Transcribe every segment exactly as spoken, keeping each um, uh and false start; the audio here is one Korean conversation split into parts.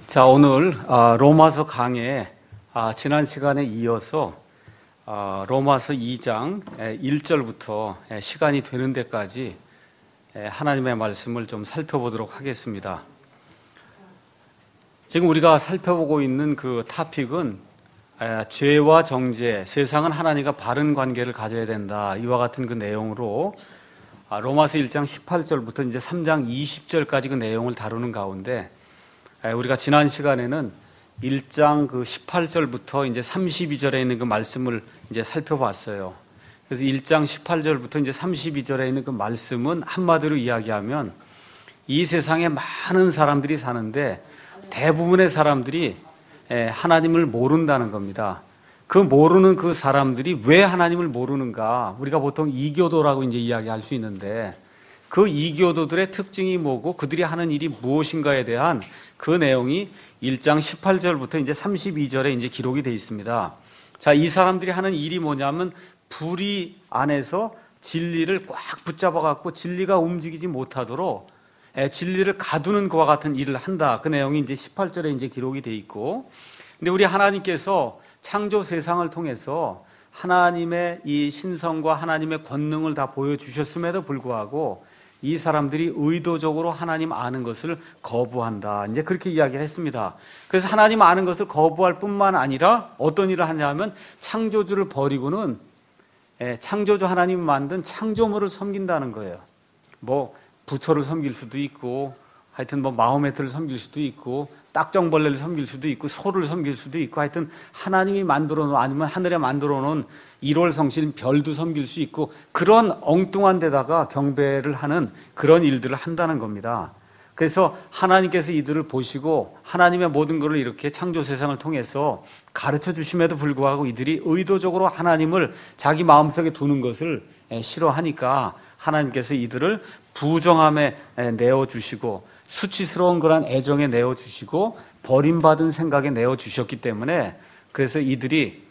자, 오늘 로마서 강의 지난 시간에 이어서 로마서 이 장 일 절부터 시간이 되는 데까지 하나님의 말씀을 좀 살펴보도록 하겠습니다. 지금 우리가 살펴보고 있는 그 토픽은 죄와 정죄, 세상은 하나님과 바른 관계를 가져야 된다, 이와 같은 그 내용으로 로마서 일 장 십팔 절부터 이제 삼 장 이십 절까지 그 내용을 다루는 가운데, 우리가 지난 시간에는 일 장 그 십팔 절부터 이제 삼십이 절에 있는 그 말씀을 이제 살펴봤어요. 그래서 일 장 십팔 절부터 이제 삼십이 절에 있는 그 말씀은 한마디로 이야기하면 이 세상에 많은 사람들이 사는데 대부분의 사람들이 하나님을 모른다는 겁니다. 그 모르는 그 사람들이 왜 하나님을 모르는가? 우리가 보통 이교도라고 이제 이야기할 수 있는데, 그 이교도들의 특징이 뭐고 그들이 하는 일이 무엇인가에 대한 그 내용이 일 장 십팔 절부터 이제 삼십이 절에 이제 기록이 되어 있습니다. 자, 이 사람들이 하는 일이 뭐냐면 불의 안에서 진리를 꽉 붙잡아 갖고 진리가 움직이지 못하도록 진리를 가두는 그와 같은 일을 한다. 그 내용이 이제 십팔 절에 이제 기록이 되어 있고, 근데 우리 하나님께서 창조 세상을 통해서 하나님의 이 신성과 하나님의 권능을 다 보여주셨음에도 불구하고 이 사람들이 의도적으로 하나님 아는 것을 거부한다, 이제 그렇게 이야기를 했습니다. 그래서 하나님 아는 것을 거부할 뿐만 아니라 어떤 일을 하냐면 창조주를 버리고는 창조주 하나님 만든 창조물을 섬긴다는 거예요. 뭐 부처를 섬길 수도 있고, 하여튼 뭐 마호메트를 섬길 수도 있고, 딱정벌레를 섬길 수도 있고, 소를 섬길 수도 있고, 하여튼 하나님이 만들어 놓은, 아니면 하늘에 만들어 놓은 일월성신 별도 섬길 수 있고, 그런 엉뚱한 데다가 경배를 하는 그런 일들을 한다는 겁니다. 그래서 하나님께서 이들을 보시고 하나님의 모든 것을 이렇게 창조 세상을 통해서 가르쳐 주심에도 불구하고 이들이 의도적으로 하나님을 자기 마음속에 두는 것을 싫어하니까 하나님께서 이들을 부정함에 내어주시고 수치스러운 그런 애정에 내어주시고 버림받은 생각에 내어주셨기 때문에, 그래서 이들이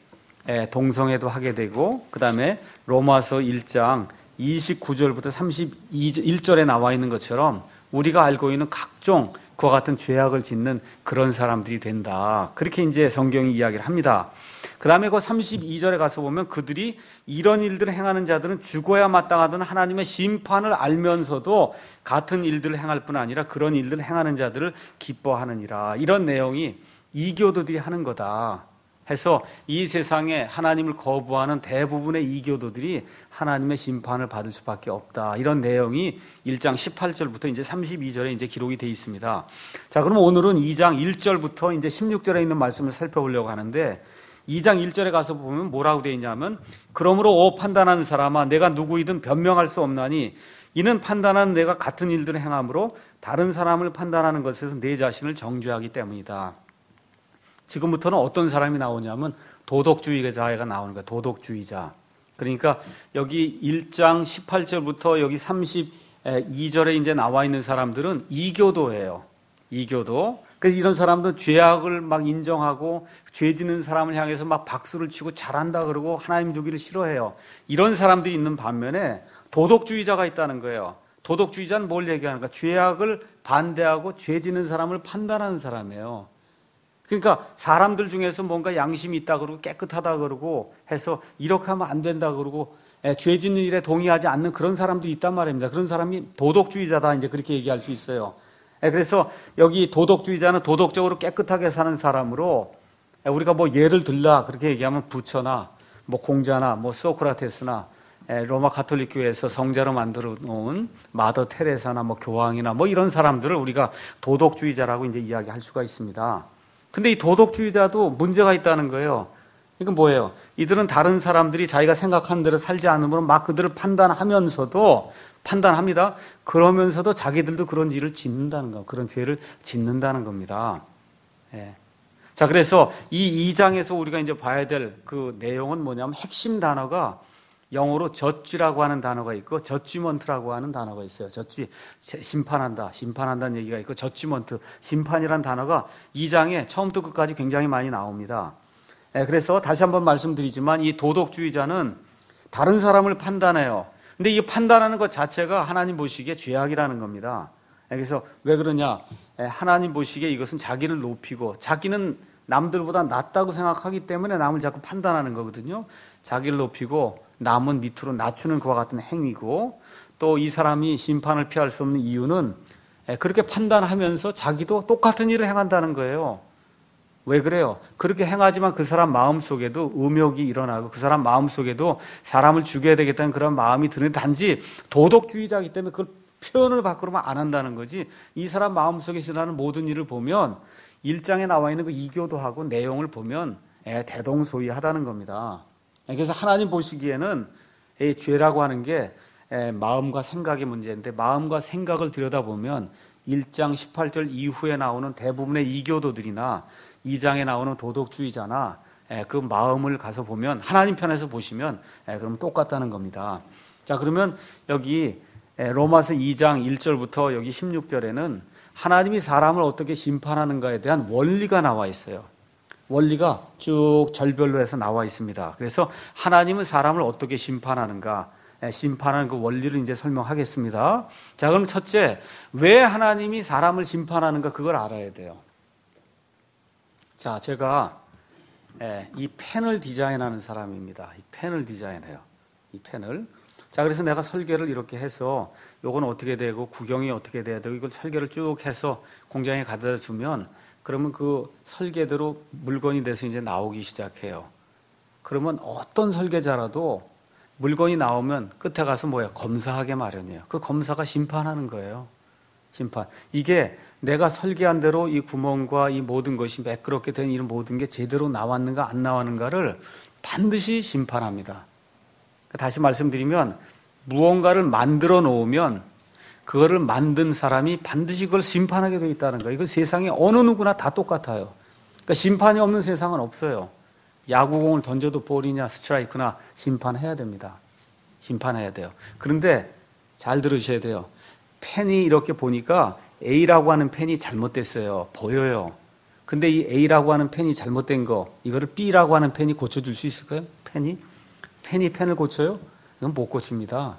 동성애도 하게 되고, 그 다음에 로마서 일 장 이십구 절부터 삼십일 절에 나와 있는 것처럼 우리가 알고 있는 각종 그와 같은 죄악을 짓는 그런 사람들이 된다, 그렇게 이제 성경이 이야기를 합니다. 그 다음에 그 삼십이 절에 가서 보면 그들이 이런 일들을 행하는 자들은 죽어야 마땅하던 하나님의 심판을 알면서도 같은 일들을 행할 뿐 아니라 그런 일들을 행하는 자들을 기뻐하느니라, 이런 내용이 이교도들이 하는 거다 해서 이 세상에 하나님을 거부하는 대부분의 이교도들이 하나님의 심판을 받을 수밖에 없다, 이런 내용이 일 장 십팔 절부터 이제 삼십이 절에 이제 기록이 되어 있습니다. 자, 그럼 오늘은 이 장 일 절부터 이제 십육 절에 있는 말씀을 살펴보려고 하는데, 이 장 일 절에 가서 보면 뭐라고 되어 있냐면, 그러므로 오 판단하는 사람아, 내가 누구이든 변명할 수 없나니 이는 판단하는 내가 같은 일들을 행함으로 다른 사람을 판단하는 것에서 내 자신을 정죄하기 때문이다. 지금부터는 어떤 사람이 나오냐면 도덕주의자가 나오는 거예요. 도덕주의자. 그러니까 여기 일 장 십팔 절부터 여기 삼십이 절에 이제 나와 있는 사람들은 이교도예요. 이교도. 그래서 이런 사람들은 죄악을 막 인정하고 죄 짓는 사람을 향해서 막 박수를 치고 잘한다 그러고 하나님 두기를 싫어해요. 이런 사람들이 있는 반면에 도덕주의자가 있다는 거예요. 도덕주의자는 뭘 얘기하는가? 죄악을 반대하고 죄 짓는 사람을 판단하는 사람이에요. 그러니까 사람들 중에서 뭔가 양심이 있다 그러고 깨끗하다 그러고 해서 이렇게 하면 안 된다 그러고 죄 짓는 일에 동의하지 않는 그런 사람들이 있단 말입니다. 그런 사람이 도덕주의자다, 이제 그렇게 얘기할 수 있어요. 그래서 여기 도덕주의자는 도덕적으로 깨끗하게 사는 사람으로, 우리가 뭐 예를 들라 그렇게 얘기하면 부처나 뭐 공자나 뭐 소크라테스나 로마 가톨릭 교회에서 성자로 만들어 놓은 마더 테레사나 뭐 교황이나 뭐 이런 사람들을 우리가 도덕주의자라고 이제 이야기할 수가 있습니다. 근데 이 도덕주의자도 문제가 있다는 거예요. 이건 뭐예요? 이들은 다른 사람들이 자기가 생각하는 대로 살지 않으면 막 그들을 판단하면서도 판단합니다. 그러면서도 자기들도 그런 일을 짓는다는 거, 그런 죄를 짓는다는 겁니다. 예. 자, 그래서 이 이 장에서 우리가 이제 봐야 될 그 내용은 뭐냐면, 핵심 단어가 영어로 저지라고 하는 단어가 있고 저지먼트라고 하는 단어가 있어요. 저지, 심판한다, 심판한다는 얘기가 있고, 저지먼트, 심판이라는 단어가 이 장에 처음부터 끝까지 굉장히 많이 나옵니다. 예, 그래서 다시 한번 말씀드리지만 이 도덕주의자는 다른 사람을 판단해요. 근데 이 판단하는 것 자체가 하나님 보시기에 죄악이라는 겁니다. 그래서 왜 그러냐? 하나님 보시기에 이것은 자기를 높이고 자기는 남들보다 낫다고 생각하기 때문에 남을 자꾸 판단하는 거거든요. 자기를 높이고 남은 밑으로 낮추는 그와 같은 행위고, 또 이 사람이 심판을 피할 수 없는 이유는 그렇게 판단하면서 자기도 똑같은 일을 행한다는 거예요. 왜 그래요? 그렇게 행하지만 그 사람 마음속에도 음욕이 일어나고 그 사람 마음속에도 사람을 죽여야 되겠다는 그런 마음이 드는, 단지 도덕주의자이기 때문에 그걸 표현을 밖으로만 안 한다는 거지. 이 사람 마음속에 일어나는 모든 일을 보면 일 장에 나와 있는 그 이교도하고 내용을 보면 대동소이하다는 겁니다. 그래서 하나님 보시기에는 이 죄라고 하는 게 마음과 생각의 문제인데, 마음과 생각을 들여다보면 일 장 십팔 절 이후에 나오는 대부분의 이교도들이나 이 장에 나오는 도덕주의자나 그 마음을 가서 보면, 하나님 편에서 보시면 그럼 똑같다는 겁니다. 자, 그러면 여기 로마서 이 장 일 절부터 여기 십육 절에는 하나님이 사람을 어떻게 심판하는가에 대한 원리가 나와 있어요. 원리가 쭉 절별로 해서 나와 있습니다. 그래서 하나님은 사람을 어떻게 심판하는가, 심판하는 그 원리를 이제 설명하겠습니다. 자, 그럼 첫째, 왜 하나님이 사람을 심판하는가, 그걸 알아야 돼요. 자, 제가 이 펜을 디자인하는 사람입니다. 이 펜을 디자인해요. 이 펜을. 자, 그래서 내가 설계를 이렇게 해서 요건 어떻게 되고 구경이 어떻게 돼야 되고 이걸 설계를 쭉 해서 공장에 가져다 주면, 그러면 그 설계대로 물건이 돼서 이제 나오기 시작해요. 그러면 어떤 설계자라도 물건이 나오면 끝에 가서 뭐야? 검사하게 마련이에요. 그 검사가 심판하는 거예요. 심판. 이게 내가 설계한 대로 이 구멍과 이 모든 것이 매끄럽게 된 이런 모든 게 제대로 나왔는가 안 나왔는가를 반드시 심판합니다. 다시 말씀드리면, 무언가를 만들어 놓으면 그거를 만든 사람이 반드시 그걸 심판하게 되어 있다는 거예요. 이거 세상에 어느 누구나 다 똑같아요. 그러니까 심판이 없는 세상은 없어요. 야구공을 던져도 볼이냐 스트라이크나 심판해야 됩니다. 심판해야 돼요. 그런데 잘 들으셔야 돼요. 펜이 이렇게 보니까 A라고 하는 펜이 잘못됐어요. 보여요. 근데 이 A라고 하는 펜이 잘못된 거, 이거를 B라고 하는 펜이 고쳐줄 수 있을까요? 펜이? 펜이 펜을 고쳐요? 이건 못 고칩니다.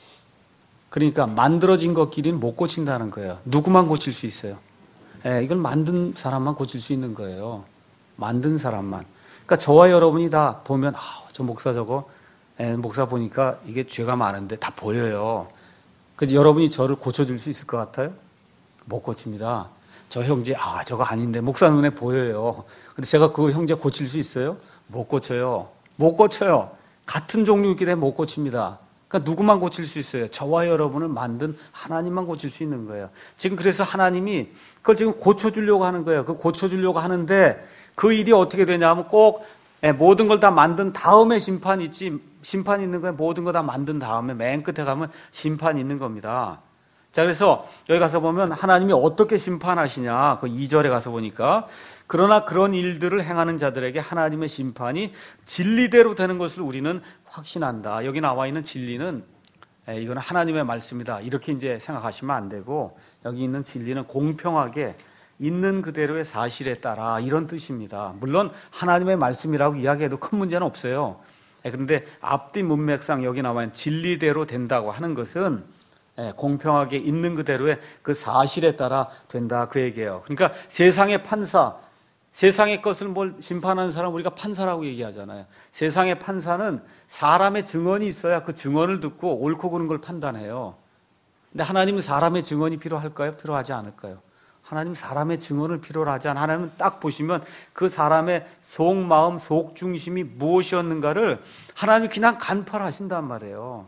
그러니까 만들어진 것끼리는 못 고친다는 거예요. 누구만 고칠 수 있어요? 예, 이걸 만든 사람만 고칠 수 있는 거예요. 만든 사람만. 그러니까 저와 여러분이 다 보면, 아, 저 목사 저거, 예, 목사 보니까 이게 죄가 많은데 다 보여요. 그래서 여러분이 저를 고쳐줄 수 있을 것 같아요? 못 고칩니다. 저 형제, 아, 저거 아닌데 목사 눈에 보여요. 근데 제가 그 형제 고칠 수 있어요? 못 고쳐요. 못 고쳐요. 같은 종류이기 때문에 못 고칩니다. 그러니까 누구만 고칠 수 있어요? 저와 여러분을 만든 하나님만 고칠 수 있는 거예요. 지금 그래서 하나님이 그걸 지금 고쳐주려고 하는 거예요. 그 고쳐주려고 하는데 그 일이 어떻게 되냐면 꼭 모든 걸 다 만든 다음에 심판이 있지, 심판이 있는 거예요. 모든 거 다 만든 다음에 맨 끝에 가면 심판이 있는 겁니다. 자, 그래서 여기 가서 보면 하나님이 어떻게 심판하시냐, 그 이 절에 가서 보니까, 그러나 그런 일들을 행하는 자들에게 하나님의 심판이 진리대로 되는 것을 우리는 확신한다. 여기 나와 있는 진리는, 이거는 하나님의 말씀이다, 이렇게 이제 생각하시면 안 되고, 여기 있는 진리는 공평하게 있는 그대로의 사실에 따라, 이런 뜻입니다. 물론 하나님의 말씀이라고 이야기해도 큰 문제는 없어요. 그런데 앞뒤 문맥상 여기 나와 있는 진리대로 된다고 하는 것은 공평하게 있는 그대로의 그 사실에 따라 된다, 그 얘기예요. 그러니까 세상의 판사, 세상의 것을 뭘 심판하는 사람 우리가 판사라고 얘기하잖아요. 세상의 판사는 사람의 증언이 있어야 그 증언을 듣고 옳고 그른 걸 판단해요. 근데 하나님은 사람의 증언이 필요할까요? 필요하지 않을까요? 하나님 사람의 증언을 필요로 하지 않아요. 하나님은 딱 보시면 그 사람의 속마음, 속중심이 무엇이었는가를 하나님이 그냥 간파하신단 말이에요.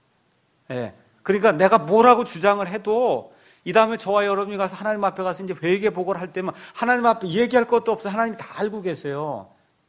예. 그러니까 내가 뭐라고 주장을 해도 이 다음에 저와 여러분이 가서 하나님 앞에 가서 이제 회개 보고를 할 때면 하나님 앞에 얘기할 것도 없어요. 하나님이 다 알고 계세요.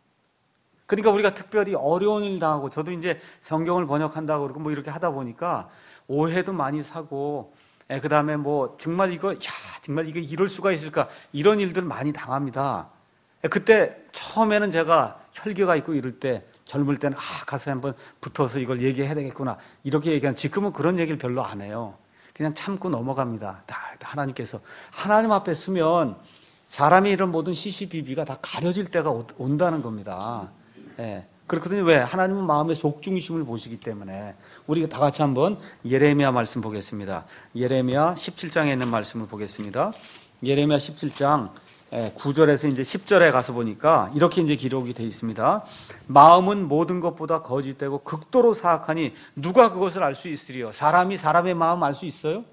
그러니까 우리가 특별히 어려운 일 당하고, 저도 이제 성경을 번역한다고 그러고 뭐 이렇게 하다 보니까 오해도 많이 사고, 그 다음에 뭐 정말 이거, 야, 정말 이게 이럴 수가 있을까, 이런 일들 많이 당합니다. 그때 처음에는 제가 혈기가 있고 이럴 때, 젊을 때는 아, 가서 한번 붙어서 이걸 얘기해야 되겠구나, 이렇게 얘기하는, 지금은 그런 얘기를 별로 안 해요. 그냥 참고 넘어갑니다. 다 하나님께서, 하나님 앞에 서면 사람의 이런 모든 시시비비가 다 가려질 때가 온다는 겁니다. 예. 그렇거든요. 왜? 하나님은 마음의 속중심을 보시기 때문에. 우리가 다 같이 한번 예레미야 말씀 보겠습니다. 예레미야 십칠 장에 있는 말씀을 보겠습니다. 예레미야 십칠 장 구 절에서 이제 십 절에 가서 보니까 이렇게 이제 기록이 되어 있습니다. 마음은 모든 것보다 거짓되고 극도로 사악하니 누가 그것을 알 수 있으리요? 사람이 사람의 마음 알 수 있어요?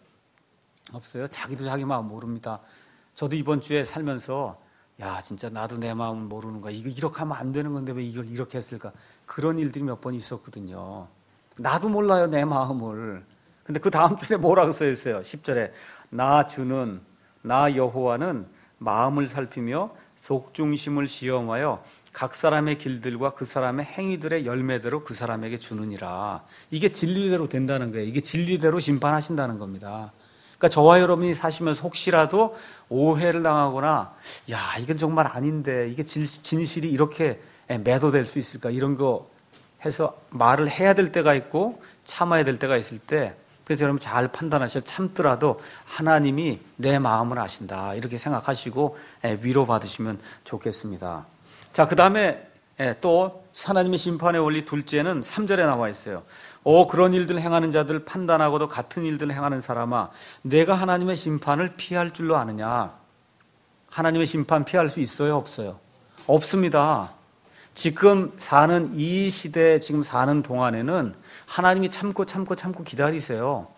없어요. 자기도 자기 마음 모릅니다. 저도 이번 주에 살면서 야, 진짜 나도 내 마음을 모르는 거야. 이거 이렇게 하면 안 되는 건데 왜 이걸 이렇게 했을까? 그런 일들이 몇 번 있었거든요. 나도 몰라요, 내 마음을. 근데 그 다음 줄에 뭐라고 써 있어요? 십 절에 나 주는, 나 여호와는 마음을 살피며 속중심을 시험하여 각 사람의 길들과 그 사람의 행위들의 열매대로 그 사람에게 주느니라. 이게 진리대로 된다는 거예요. 이게 진리대로 심판하신다는 겁니다. 그러니까 저와 여러분이 사시면서 혹시라도 오해를 당하거나 야, 이건 정말 아닌데 이게 진실이 이렇게 매도될 수 있을까? 이런 거 해서 말을 해야 될 때가 있고 참아야 될 때가 있을 때, 그래서 여러분 잘 판단하셔서 참더라도 하나님이 내 마음을 아신다 이렇게 생각하시고 위로받으시면 좋겠습니다. 자, 그 다음에 또 하나님의 심판의 원리 둘째는 삼 절에 나와 있어요. 오, 그런 일들 행하는 자들 판단하고도 같은 일들 행하는 사람아, 내가 하나님의 심판을 피할 줄로 아느냐? 하나님의 심판 피할 수 있어요, 없어요? 없습니다. 지금 사는 이 시대에 지금 사는 동안에는 하나님이 참고 참고 참고 기다리세요.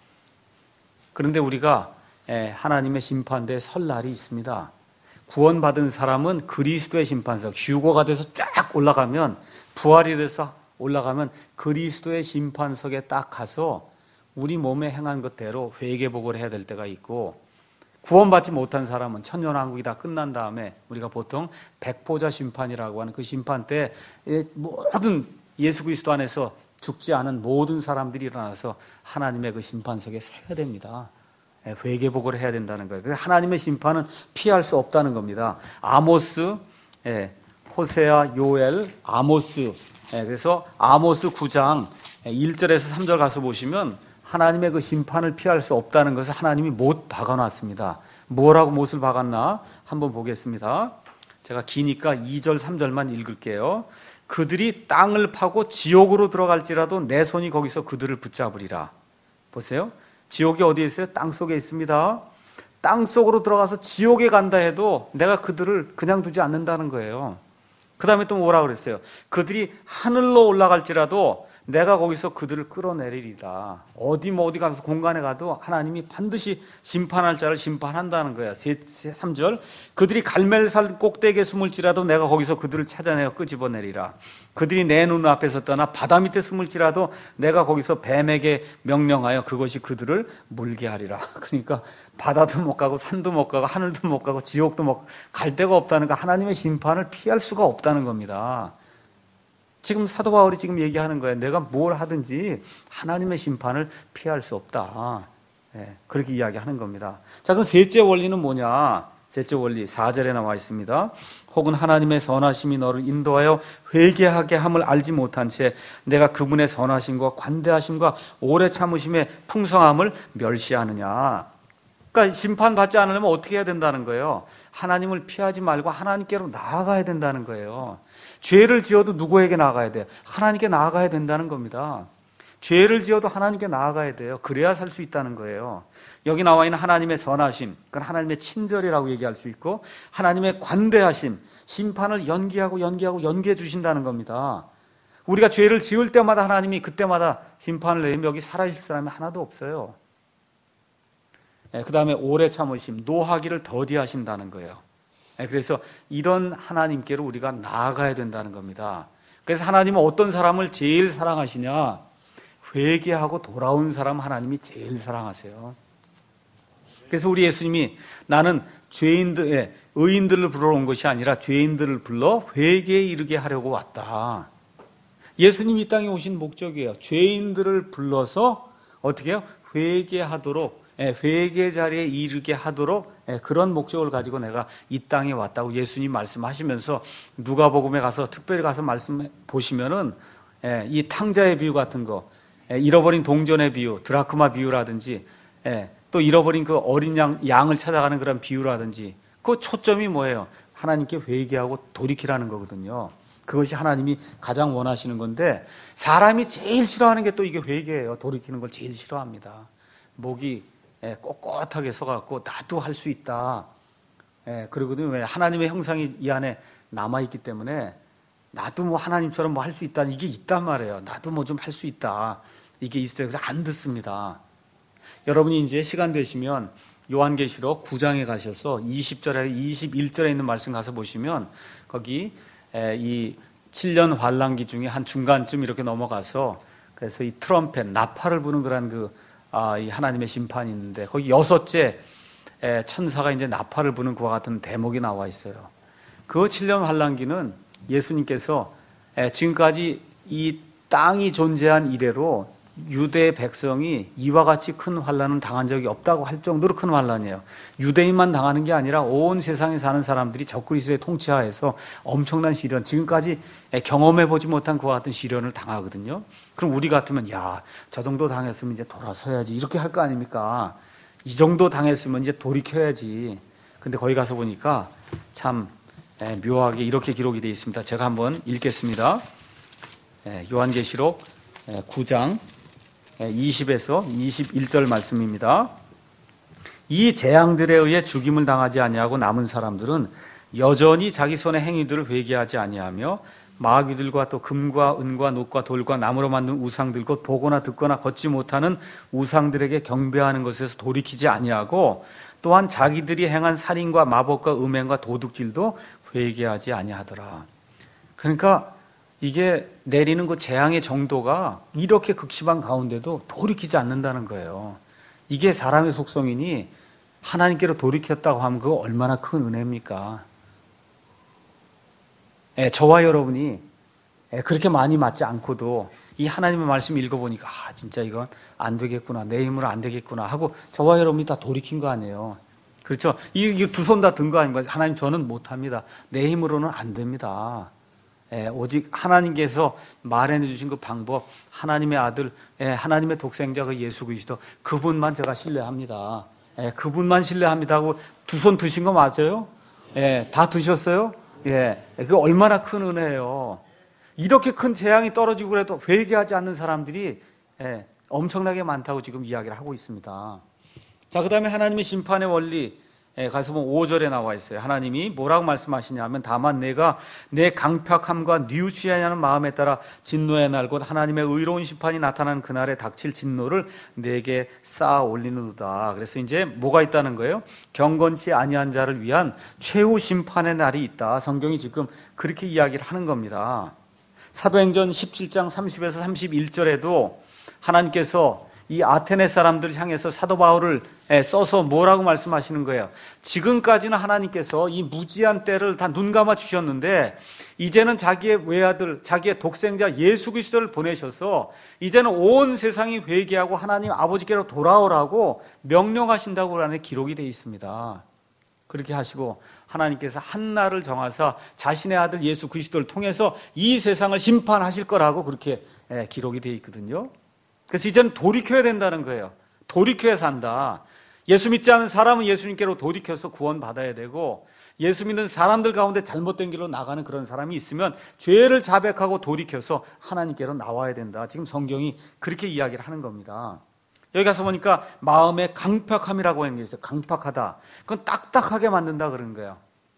그런데 우리가 하나님의 심판대에 설 날이 있습니다. 구원받은 사람은 그리스도의 심판석, 휴거가 돼서 쫙 올라가면, 부활이 돼서 올라가면 그리스도의 심판석에 딱 가서 우리 몸에 행한 것대로 회개복을 해야 될 때가 있고, 구원받지 못한 사람은 천년왕국이 다 끝난 다음에 우리가 보통 백보자 심판이라고 하는 그 심판 때 모든 예수 그리스도 안에서 죽지 않은 모든 사람들이 일어나서 하나님의 그 심판석에 서야 됩니다. 회개복을 해야 된다는 거예요. 그래서 하나님의 심판은 피할 수 없다는 겁니다. 아모스, 호세아, 요엘, 아모스. 그래서 아모스 구 장 일 절에서 삼 절 가서 보시면 하나님의 그 심판을 피할 수 없다는 것을 하나님이 못 박아놨습니다. 뭐라고 못을 박았나? 한번 보겠습니다. 제가 기니까 이 절, 삼 절만 읽을게요. 그들이 땅을 파고 지옥으로 들어갈지라도 내 손이 거기서 그들을 붙잡으리라. 보세요. 지옥이 어디에 있어요? 땅 속에 있습니다. 땅 속으로 들어가서 지옥에 간다 해도 내가 그들을 그냥 두지 않는다는 거예요. 그 다음에 또 뭐라 그랬어요? 그들이 하늘로 올라갈지라도 내가 거기서 그들을 끌어내리리다. 어디 뭐 어디 가서 공간에 가도 하나님이 반드시 심판할 자를 심판한다는 거야. 삼 절. 그들이 갈멜산 꼭대기에 숨을지라도 내가 거기서 그들을 찾아내어 끄집어내리라. 그들이 내 눈앞에서 떠나 바다 밑에 숨을지라도 내가 거기서 뱀에게 명령하여 그것이 그들을 물게 하리라. 그러니까 바다도 못 가고 산도 못 가고 하늘도 못 가고 지옥도 못 갈 데가 없다는 거, 하나님의 심판을 피할 수가 없다는 겁니다. 지금 사도 바울이 지금 얘기하는 거예요. 내가 뭘 하든지 하나님의 심판을 피할 수 없다. 네, 그렇게 이야기하는 겁니다. 자, 그럼 셋째 원리는 뭐냐? 셋째 원리 사 절에 나와 있습니다. 혹은 하나님의 선하심이 너를 인도하여 회개하게 함을 알지 못한 채 내가 그분의 선하심과 관대하심과 오래 참으심의 풍성함을 멸시하느냐. 그러니까 심판받지 않으려면 어떻게 해야 된다는 거예요? 하나님을 피하지 말고 하나님께로 나아가야 된다는 거예요. 죄를 지어도 누구에게 나아가야 돼요? 하나님께 나아가야 된다는 겁니다. 죄를 지어도 하나님께 나아가야 돼요. 그래야 살 수 있다는 거예요. 여기 나와 있는 하나님의 선하심, 그건 하나님의 친절이라고 얘기할 수 있고, 하나님의 관대하심, 심판을 연기하고 연기하고 연기해 주신다는 겁니다. 우리가 죄를 지을 때마다 하나님이 그때마다 심판을 내리면 여기 살아있을 사람이 하나도 없어요. 그 다음에 오래 참으심, 노하기를 더디하신다는 거예요. 그래서 이런 하나님께로 우리가 나아가야 된다는 겁니다. 그래서 하나님은 어떤 사람을 제일 사랑하시냐? 회개하고 돌아온 사람 하나님이 제일 사랑하세요. 그래서 우리 예수님이 나는 죄인들, 의인들을 부르러 온 것이 아니라 죄인들을 불러 회개에 이르게 하려고 왔다. 예수님이 이 땅에 오신 목적이에요. 죄인들을 불러서 어떻게 해요? 회개하도록, 회개 자리에 이르게 하도록 그런 목적을 가지고 내가 이 땅에 왔다고 예수님 말씀하시면서, 누가복음에 가서 특별히 가서 말씀 보시면은 이 탕자의 비유 같은 거, 잃어버린 동전의 비유, 드라크마 비유라든지, 또 잃어버린 그 어린 양, 양을 찾아가는 그런 비유라든지, 그 초점이 뭐예요? 하나님께 회개하고 돌이키라는 거거든요. 그것이 하나님이 가장 원하시는 건데 사람이 제일 싫어하는 게 또 이게 회개예요. 돌이키는 걸 제일 싫어합니다. 목이 꼿꼿하게 서갖고 나도 할 수 있다. 그러거든요. 왜? 하나님의 형상이 이 안에 남아있기 때문에 나도 뭐 하나님처럼 뭐 할 수 있다. 이게 있단 말이에요. 나도 뭐 좀 할 수 있다. 이게 있어요. 그래서 안 듣습니다. 여러분이 이제 시간 되시면 요한계시록 구 장에 가셔서 이십 절에 이십일 절에 있는 말씀 가서 보시면 거기 이 칠 년 환란기 중에 한 중간쯤 이렇게 넘어가서 그래서 이 트럼펫 나팔을 부는 그런 그 아, 이 하나님의 심판이 있는데 거기 여섯째 천사가 이제 나팔을 부는 그와 같은 대목이 나와 있어요. 그 칠 년 환란기는 예수님께서 지금까지 이 땅이 존재한 이래로 유대 백성이 이와 같이 큰 환란은 당한 적이 없다고 할 정도로 큰 환란이에요. 유대인만 당하는 게 아니라 온 세상에 사는 사람들이 적그리스도의 통치하에서 엄청난 시련, 지금까지 경험해보지 못한 그와 같은 시련을 당하거든요. 그럼 우리 같으면 야, 저 정도 당했으면 이제 돌아서야지 이렇게 할 거 아닙니까? 이 정도 당했으면 이제 돌이켜야지. 근데 거기 가서 보니까 참 묘하게 이렇게 기록이 되어 있습니다. 제가 한번 읽겠습니다. 요한계시록 구 장 이십에서 이십일 절 말씀입니다. 이 재앙들에 의해 죽임을 당하지 아니하고 남은 사람들은 여전히 자기 손의 행위들을 회개하지 아니하며 마귀들과 또 금과 은과 녹과 돌과 나무로 만든 우상들 곧 보거나 듣거나 걷지 못하는 우상들에게 경배하는 것에서 돌이키지 아니하고 또한 자기들이 행한 살인과 마법과 음행과 도둑질도 회개하지 아니하더라. 그러니까 이게 내리는 그 재앙의 정도가 이렇게 극심한 가운데도 돌이키지 않는다는 거예요. 이게 사람의 속성이니 하나님께로 돌이켰다고 하면 그거 얼마나 큰 은혜입니까? 예, 저와 여러분이 예, 그렇게 많이 맞지 않고도 이 하나님의 말씀 읽어보니까 아, 진짜 이건 안 되겠구나, 내 힘으로 안 되겠구나 하고 저와 여러분이 다 돌이킨 거 아니에요. 그렇죠? 이 두 손 다 든 거 아닙니까? 하나님 저는 못합니다. 내 힘으로는 안 됩니다. 예, 오직 하나님께서 말해 주신 그 방법, 하나님의 아들, 예, 하나님의 독생자 그 예수 그리스도 그분만 제가 신뢰합니다. 예, 그분만 신뢰합니다 하고 두 손 드신 거 맞아요? 예, 다 드셨어요? 예, 그게 얼마나 큰 은혜예요. 이렇게 큰 재앙이 떨어지고 그래도 회개하지 않는 사람들이 예, 엄청나게 많다고 지금 이야기를 하고 있습니다. 자, 그 다음에 하나님의 심판의 원리 가서 보면 오 절에 나와 있어요. 하나님이 뭐라고 말씀하시냐 하면 다만 내가 내 강팍함과 뉘우치하냐는 마음에 따라 진노의 날 곧 하나님의 의로운 심판이 나타나는 그날에 닥칠 진노를 내게 쌓아 올리는도다. 그래서 이제 뭐가 있다는 거예요? 경건치 아니한 자를 위한 최후 심판의 날이 있다. 성경이 지금 그렇게 이야기를 하는 겁니다. 사도행전 십칠 장 삼십에서 삼십일 절에도 하나님께서 이 아테네 사람들 향해서 사도 바울을 써서 뭐라고 말씀하시는 거예요? 지금까지는 하나님께서 이 무지한 때를 다 눈 감아 주셨는데 이제는 자기의 외아들, 자기의 독생자 예수 그리스도를 보내셔서 이제는 온 세상이 회개하고 하나님 아버지께로 돌아오라고 명령하신다고 하는 기록이 되어 있습니다. 그렇게 하시고 하나님께서 한 날을 정하사 자신의 아들 예수 그리스도를 통해서 이 세상을 심판하실 거라고 그렇게 기록이 되어 있거든요. 그래서 이제는 돌이켜야 된다는 거예요. 돌이켜야 산다. 예수 믿지 않은 사람은 예수님께로 돌이켜서 구원받아야 되고 예수 믿는 사람들 가운데 잘못된 길로 나가는 그런 사람이 있으면 죄를 자백하고 돌이켜서 하나님께로 나와야 된다. 지금 성경이 그렇게 이야기를 하는 겁니다. 여기 가서 보니까 마음의 강팍함이라고 하는 게 있어요. 강팍하다. 그건 딱딱하게 만든다 그런 거예요.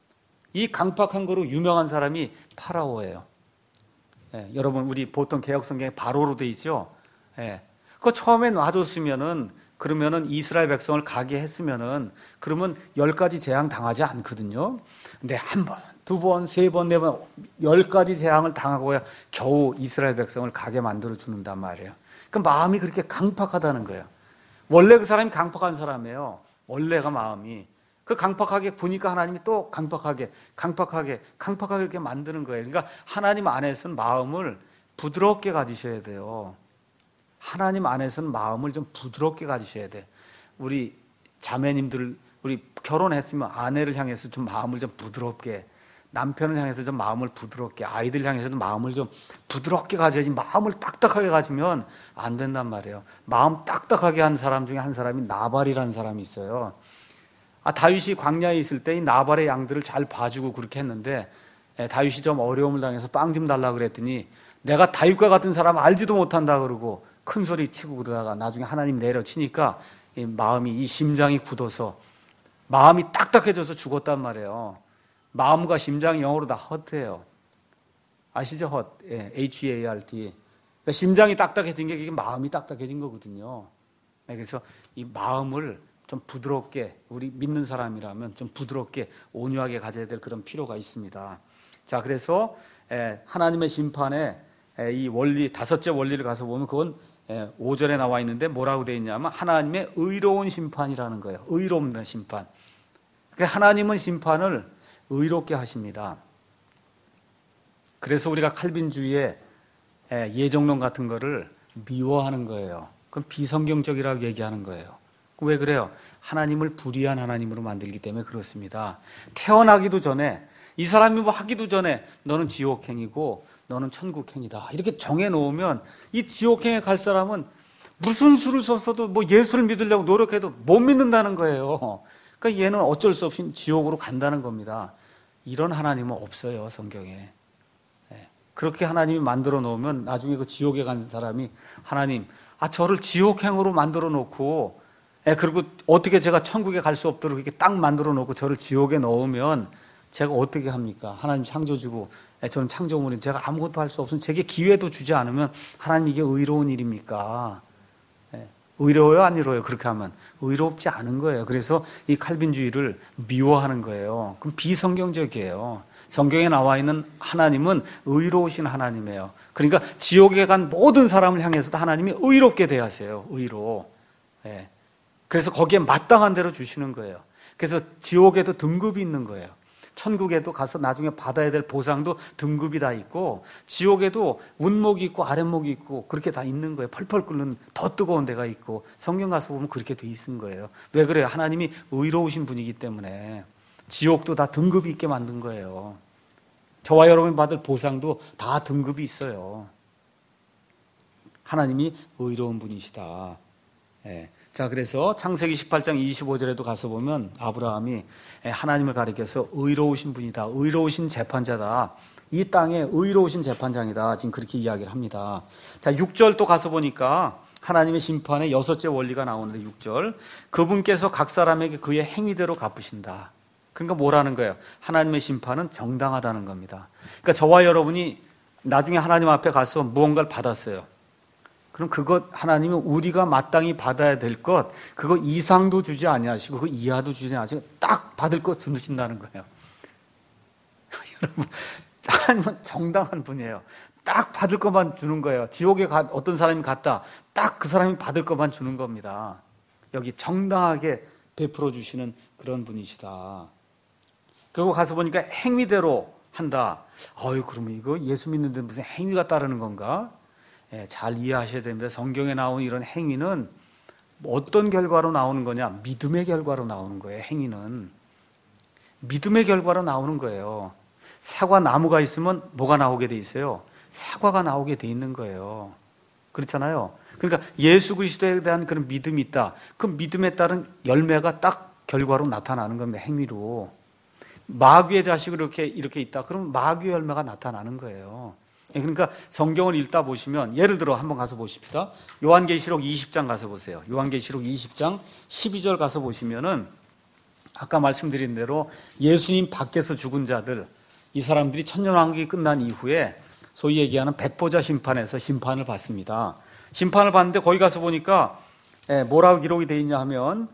이 강팍한 거로 유명한 사람이 파라오예요. 예, 여러분 우리 보통 개혁성경에 바로로 돼 있죠. 예. 그 처음에 놔줬으면은 그러면은 이스라엘 백성을 가게 했으면은 그러면 열 가지 재앙 당하지 않거든요. 근데 한 번, 두 번, 세 번, 네 번, 열 가지 재앙을 당하고야 겨우 이스라엘 백성을 가게 만들어 주는단 말이에요. 그 마음이 그렇게 강팍하다는 거예요. 원래 그 사람이 강팍한 사람이에요. 원래가 마음이. 그 강팍하게 구니까 하나님이 또 강팍하게, 강팍하게, 강팍하게 이렇게 만드는 거예요. 그러니까 하나님 안에서는 마음을 부드럽게 가지셔야 돼요. 하나님 안에서는 마음을 좀 부드럽게 가지셔야 돼. 우리 자매님들, 우리 결혼했으면 아내를 향해서 좀 마음을 좀 부드럽게, 남편을 향해서 좀 마음을 부드럽게, 아이들 향해서도 마음을 좀 부드럽게 가져야지 마음을 딱딱하게 가지면 안 된단 말이에요. 마음 딱딱하게 한 사람 중에 한 사람이 나발이라는 사람이 있어요. 아, 다윗이 광야에 있을 때 이 나발의 양들을 잘 봐주고 그렇게 했는데 다윗이 좀 어려움을 당해서 빵 좀 달라 그랬더니 내가 다윗과 같은 사람 알지도 못한다 그러고 큰 소리 치고 그러다가 나중에 하나님 내려치니까 이 마음이, 이 심장이 굳어서 마음이 딱딱해져서 죽었단 말이에요. 마음과 심장이 영어로 다 hurt예요. 아시죠? hurt. 예, 에이치 이 에이 알 티. 그러니까 심장이 딱딱해진 게 그게 마음이 딱딱해진 거거든요. 그래서 이 마음을 좀 부드럽게, 우리 믿는 사람이라면 좀 부드럽게 온유하게 가져야 될 그런 필요가 있습니다. 자, 그래서 하나님의 심판에 이 원리, 다섯째 원리를 가서 보면 그건 오 절에 나와 있는데 뭐라고 되어 있냐면 하나님의 의로운 심판이라는 거예요. 의로운 심판. 하나님은 심판을 의롭게 하십니다. 그래서 우리가 칼빈주의의 예정론 같은 거를 미워하는 거예요. 그건 비성경적이라고 얘기하는 거예요. 왜 그래요? 하나님을 불의한 하나님으로 만들기 때문에 그렇습니다. 태어나기도 전에, 이 사람이 뭐 하기도 전에 너는 지옥행이고 너는 천국행이다 이렇게 정해놓으면 이 지옥행에 갈 사람은 무슨 수를 썼어도 뭐 예수를 믿으려고 노력해도 못 믿는다는 거예요. 그러니까 얘는 어쩔 수 없이 지옥으로 간다는 겁니다. 이런 하나님은 없어요, 성경에. 그렇게 하나님이 만들어 놓으면 나중에 그 지옥에 간 사람이 하나님, 아 저를 지옥행으로 만들어 놓고, 예, 그리고 어떻게 제가 천국에 갈 수 없도록 이렇게 딱 만들어 놓고 저를 지옥에 넣으면 제가 어떻게 합니까? 하나님 창조주고, 예, 저는 창조물인 제가 아무것도 할 수 없으면 제게 기회도 주지 않으면 하나님 이게 의로운 일입니까? 예, 의로워요, 안 의로워요? 그렇게 하면 의롭지 않은 거예요. 그래서 이 칼빈주의를 미워하는 거예요. 그럼 비성경적이에요. 성경에 나와 있는 하나님은 의로우신 하나님이에요. 그러니까 지옥에 간 모든 사람을 향해서도 하나님이 의롭게 대하세요. 의로. 예. 그래서 거기에 마땅한 대로 주시는 거예요. 그래서 지옥에도 등급이 있는 거예요. 천국에도 가서 나중에 받아야 될 보상도 등급이 다 있고, 지옥에도 운목이 있고 아랫목이 있고 그렇게 다 있는 거예요. 펄펄 끓는 더 뜨거운 데가 있고, 성경 가서 보면 그렇게 돼 있는 거예요. 왜 그래요? 하나님이 의로우신 분이기 때문에. 지옥도 다 등급이 있게 만든 거예요. 저와 여러분이 받을 보상도 다 등급이 있어요. 하나님이 의로운 분이시다. 예. 자, 그래서 창세기 십팔 장 이십오 절에도 가서 보면 아브라함이 하나님을 가리켜서 의로우신 분이다, 의로우신 재판자다, 이 땅에 의로우신 재판장이다, 지금 그렇게 이야기를 합니다. 자, 육 절 또 가서 보니까 하나님의 심판의 여섯째 원리가 나오는데, 육 절, 그분께서 각 사람에게 그의 행위대로 갚으신다. 그러니까 뭐라는 거예요? 하나님의 심판은 정당하다는 겁니다. 그러니까 저와 여러분이 나중에 하나님 앞에 가서 무언가를 받았어요. 그럼 그것 하나님은 우리가 마땅히 받아야 될 것, 그거 이상도 주지 아니하시고 그 이하도 주지 아니하시고 딱 받을 것 주신다는 거예요. 여러분, 하나님은 정당한 분이에요. 딱 받을 것만 주는 거예요. 지옥에 가, 어떤 사람이 갔다, 딱 그 사람이 받을 것만 주는 겁니다. 여기 정당하게 베풀어 주시는 그런 분이시다. 그리고 가서 보니까 행위대로 한다. 어유, 그러면 이거 예수 믿는데 무슨 행위가 따르는 건가? 예, 잘 이해하셔야 됩니다. 성경에 나오는 이런 행위는 어떤 결과로 나오는 거냐? 믿음의 결과로 나오는 거예요. 행위는 믿음의 결과로 나오는 거예요. 사과 나무가 있으면 뭐가 나오게 돼 있어요? 사과가 나오게 돼 있는 거예요. 그렇잖아요. 그러니까 예수 그리스도에 대한 그런 믿음이 있다. 그 믿음에 따른 열매가 딱 결과로 나타나는 겁니다. 행위로. 마귀의 자식으로 이렇게 이렇게 있다. 그러면 마귀의 열매가 나타나는 거예요. 그러니까 성경을 읽다 보시면, 예를 들어 한번 가서 보십시다. 요한계시록 이십 장 가서 보세요. 요한계시록 이십 장 십이 절 가서 보시면은 아까 말씀드린 대로 예수님 밖에서 죽은 자들, 이 사람들이 천년왕국이 끝난 이후에 소위 얘기하는 백보자 심판에서 심판을 받습니다. 심판을 받는데 거기 가서 보니까 뭐라고 기록이 되어 있냐 하면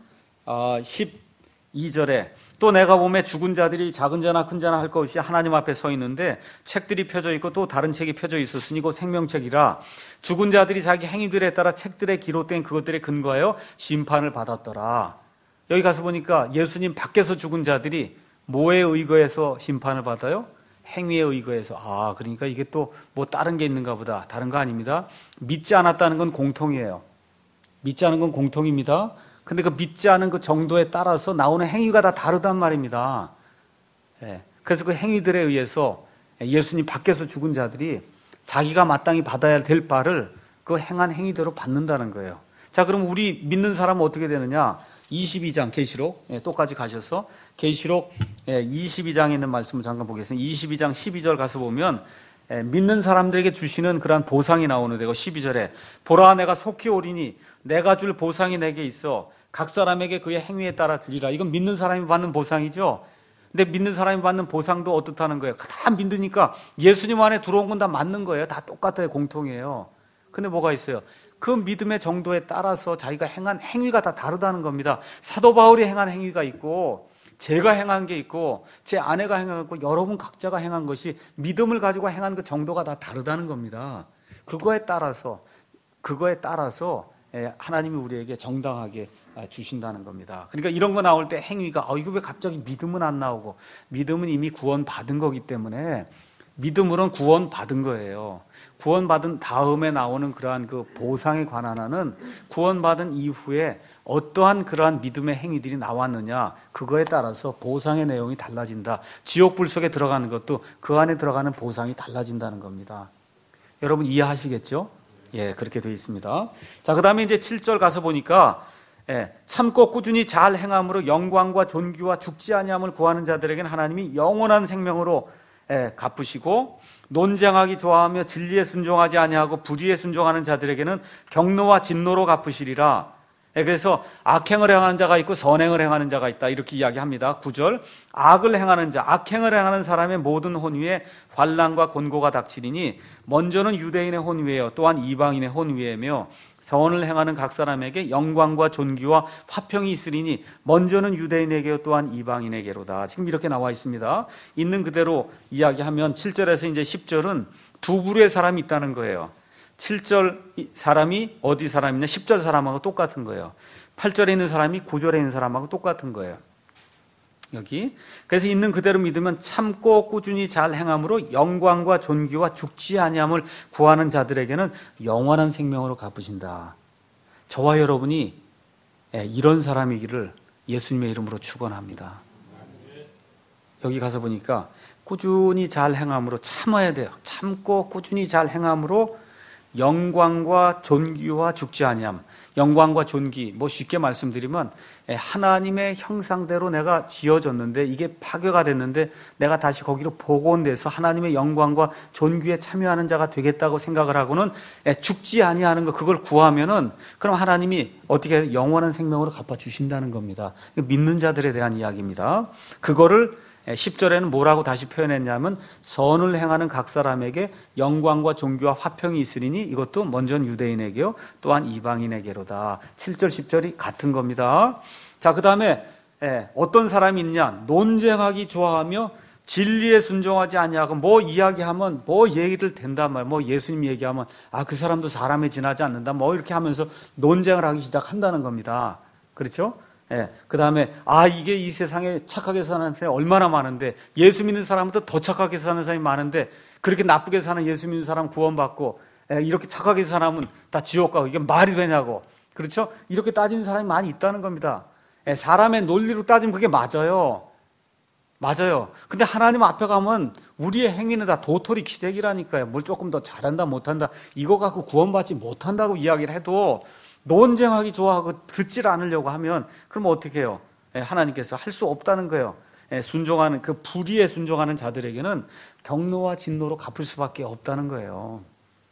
십이 절에 또 내가 보매 죽은 자들이 작은 자나 큰 자나 할 것 없이 하나님 앞에 서 있는데 책들이 펴져 있고 또 다른 책이 펴져 있었으니 곧 생명책이라. 죽은 자들이 자기 행위들에 따라 책들에 기록된 그것들에 근거하여 심판을 받았더라. 여기 가서 보니까 예수님 밖에서 죽은 자들이 뭐에 의거해서 심판을 받아요? 행위에 의거해서. 아, 그러니까 이게 또 뭐 다른 게 있는가 보다. 다른 거 아닙니다. 믿지 않았다는 건 공통이에요. 믿지 않은 건 공통입니다. 근데 그 믿지 않은 그 정도에 따라서 나오는 행위가 다 다르단 말입니다. 예. 그래서 그 행위들에 의해서 예수님 밖에서 죽은 자들이 자기가 마땅히 받아야 될 바를 그 행한 행위대로 받는다는 거예요. 자, 그럼 우리 믿는 사람은 어떻게 되느냐? 이십이 장 계시록 예, 똑같이 가셔서 계시록 예, 이십이 장에 있는 말씀을 잠깐 보겠습니다. 이십이 장 십이 절 가서 보면 예, 믿는 사람들에게 주시는 그러한 보상이 나오는데요. 십이 절에 보라 내가 속히 오리니 내가 줄 보상이 내게 있어 각 사람에게 그의 행위에 따라 주리라. 이건 믿는 사람이 받는 보상이죠. 근데 믿는 사람이 받는 보상도 어떻다는 거예요? 다 믿으니까 예수님 안에 들어온 건 다 맞는 거예요. 다 똑같아요. 공통이에요. 근데 뭐가 있어요? 그 믿음의 정도에 따라서 자기가 행한 행위가 다 다르다는 겁니다. 사도 바울이 행한 행위가 있고 제가 행한 게 있고 제 아내가 행한 거 있고 여러분 각자가 행한 것이 믿음을 가지고 행한 그 정도가 다 다르다는 겁니다. 그거에 따라서 그거에 따라서 하나님이 우리에게 정당하게 주신다는 겁니다. 그러니까 이런 거 나올 때 행위가 어 이거 왜 갑자기 믿음은 안 나오고 믿음은 이미 구원 받은 거기 때문에 믿음으로는 구원 받은 거예요. 구원 받은 다음에 나오는 그러한 그 보상에 관한 한은 구원 받은 이후에 어떠한 그러한 믿음의 행위들이 나왔느냐 그거에 따라서 보상의 내용이 달라진다. 지옥불 속에 들어가는 것도 그 안에 들어가는 보상이 달라진다는 겁니다. 여러분 이해하시겠죠? 예, 그렇게 되어 있습니다. 자, 그 다음에 이제 칠 절 가서 보니까 예, 참고 꾸준히 잘 행함으로 영광과 존귀와 죽지 아니함을 구하는 자들에게는 하나님이 영원한 생명으로 예, 갚으시고 논쟁하기 좋아하며 진리에 순종하지 아니하고 불의에 순종하는 자들에게는 경노와 진노로 갚으시리라. 예, 그래서 악행을 행하는 자가 있고 선행을 행하는 자가 있다 이렇게 이야기합니다. 구 절 악을 행하는 자, 악행을 행하는 사람의 모든 혼위에 환난과 곤고가 닥치리니 먼저는 유대인의 혼위에요 또한 이방인의 혼위에며 선을 행하는 각 사람에게 영광과 존귀와 화평이 있으리니 먼저는 유대인에게요 또한 이방인에게로다. 지금 이렇게 나와 있습니다. 있는 그대로 이야기하면 칠 절에서 이제 십 절은 두 부류의 사람이 있다는 거예요. 칠 절 사람이 어디 사람이냐 십 절 사람하고 똑같은 거예요. 팔 절에 있는 사람이 구 절에 있는 사람하고 똑같은 거예요. 여기 그래서 있는 그대로 믿으면 참고 꾸준히 잘 행함으로 영광과 존귀와 죽지 아니함을 구하는 자들에게는 영원한 생명으로 갚으신다. 저와 여러분이 이런 사람이기를 예수님의 이름으로 축원합니다. 여기 가서 보니까 꾸준히 잘 행함으로 참아야 돼요. 참고 꾸준히 잘 행함으로 영광과 존귀와 죽지 아니함. 영광과 존귀, 뭐 쉽게 말씀드리면 하나님의 형상대로 내가 지어졌는데 이게 파괴가 됐는데 내가 다시 거기로 복원돼서 하나님의 영광과 존귀에 참여하는 자가 되겠다고 생각을 하고는 죽지 아니하는 거 그걸 구하면은 그럼 하나님이 어떻게 영원한 생명으로 갚아주신다는 겁니다. 믿는 자들에 대한 이야기입니다. 그거를 십 절에는 뭐라고 다시 표현했냐면 선을 행하는 각 사람에게 영광과 존귀와 화평이 있으리니 이것도 먼저는 유대인에게요 또한 이방인에게로다. 칠 절 십 절이 같은 겁니다. 자, 그 다음에 어떤 사람이 있냐 논쟁하기 좋아하며 진리에 순종하지 아니하고 뭐 이야기하면 뭐 얘기를 된단 말이야. 뭐 예수님 얘기하면 아 그 사람도 사람에 지나지 않는다 뭐 이렇게 하면서 논쟁을 하기 시작한다는 겁니다. 그렇죠? 예, 그 다음에 아 이게 이 세상에 착하게 사는 사람이 얼마나 많은데 예수 믿는 사람부터 더 착하게 사는 사람이 많은데 그렇게 나쁘게 사는 예수 믿는 사람 구원받고 예, 이렇게 착하게 사는 사람은 다 지옥 가고 이게 말이 되냐고. 그렇죠? 이렇게 따지는 사람이 많이 있다는 겁니다. 예, 사람의 논리로 따지면 그게 맞아요. 맞아요. 근데 하나님 앞에 가면 우리의 행위는 다 도토리 기적이라니까요. 뭘 조금 더 잘한다 못한다 이거 갖고 구원받지 못한다고 이야기를 해도 논쟁하기 좋아하고 듣질 않으려고 하면 그럼 어떻게 해요? 하나님께서 할 수 없다는 거예요. 순종하는 그 불의에 순종하는 자들에게는 경노와 진노로 갚을 수밖에 없다는 거예요.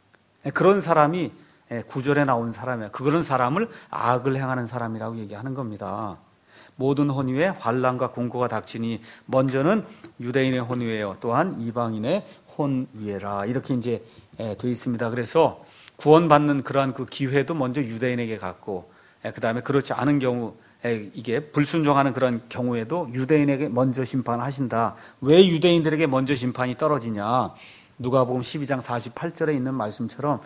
그런 사람이 구 절에 나온 사람이에요. 그런 사람을 악을 행하는 사람이라고 얘기하는 겁니다. 모든 혼위에 환난과 공고가 닥치니 먼저는 유대인의 혼위에요 또한 이방인의 혼위에라 이렇게 이제 되어 있습니다. 그래서 구원받는 그러한 그 기회도 먼저 유대인에게 갔고 그 다음에 그렇지 않은 경우 이게 불순종하는 그런 경우에도 유대인에게 먼저 심판하신다. 왜 유대인들에게 먼저 심판이 떨어지냐 누가복음 십이 장 사십팔 절에 있는 말씀처럼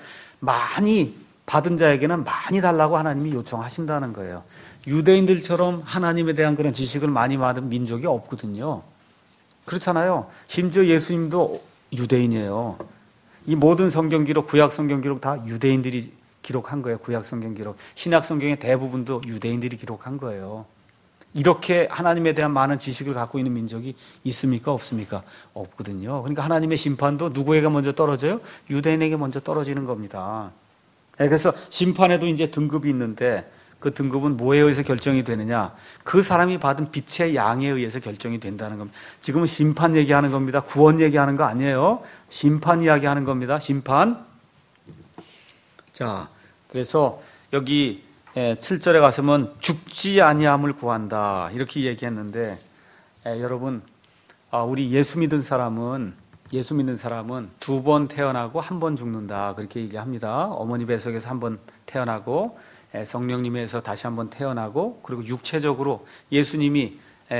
많이 받은 자에게는 많이 달라고 하나님이 요청하신다는 거예요. 유대인들처럼 하나님에 대한 그런 지식을 많이 받은 민족이 없거든요. 그렇잖아요. 심지어 예수님도 유대인이에요. 이 모든 성경 기록, 구약 성경 기록 다 유대인들이 기록한 거예요. 구약 성경 기록. 신약 성경의 대부분도 유대인들이 기록한 거예요. 이렇게 하나님에 대한 많은 지식을 갖고 있는 민족이 있습니까? 없습니까? 없거든요. 그러니까 하나님의 심판도 누구에게 먼저 떨어져요? 유대인에게 먼저 떨어지는 겁니다. 그래서 심판에도 이제 등급이 있는데 그 등급은 뭐에 의해서 결정이 되느냐? 그 사람이 받은 빛의 양에 의해서 결정이 된다는 겁니다. 지금은 심판 얘기하는 겁니다. 구원 얘기하는 거 아니에요. 심판 이야기하는 겁니다. 심판. 자, 그래서 여기 칠 절에 가서면 죽지 아니함을 구한다 이렇게 얘기했는데, 에, 여러분, 아, 우리 예수 믿은 사람은 예수 믿는 사람은 두 번 태어나고 한 번 죽는다 그렇게 얘기합니다. 어머니 뱃속에서 한 번 태어나고 성령님에서 다시 한 번 태어나고, 그리고 육체적으로 예수님이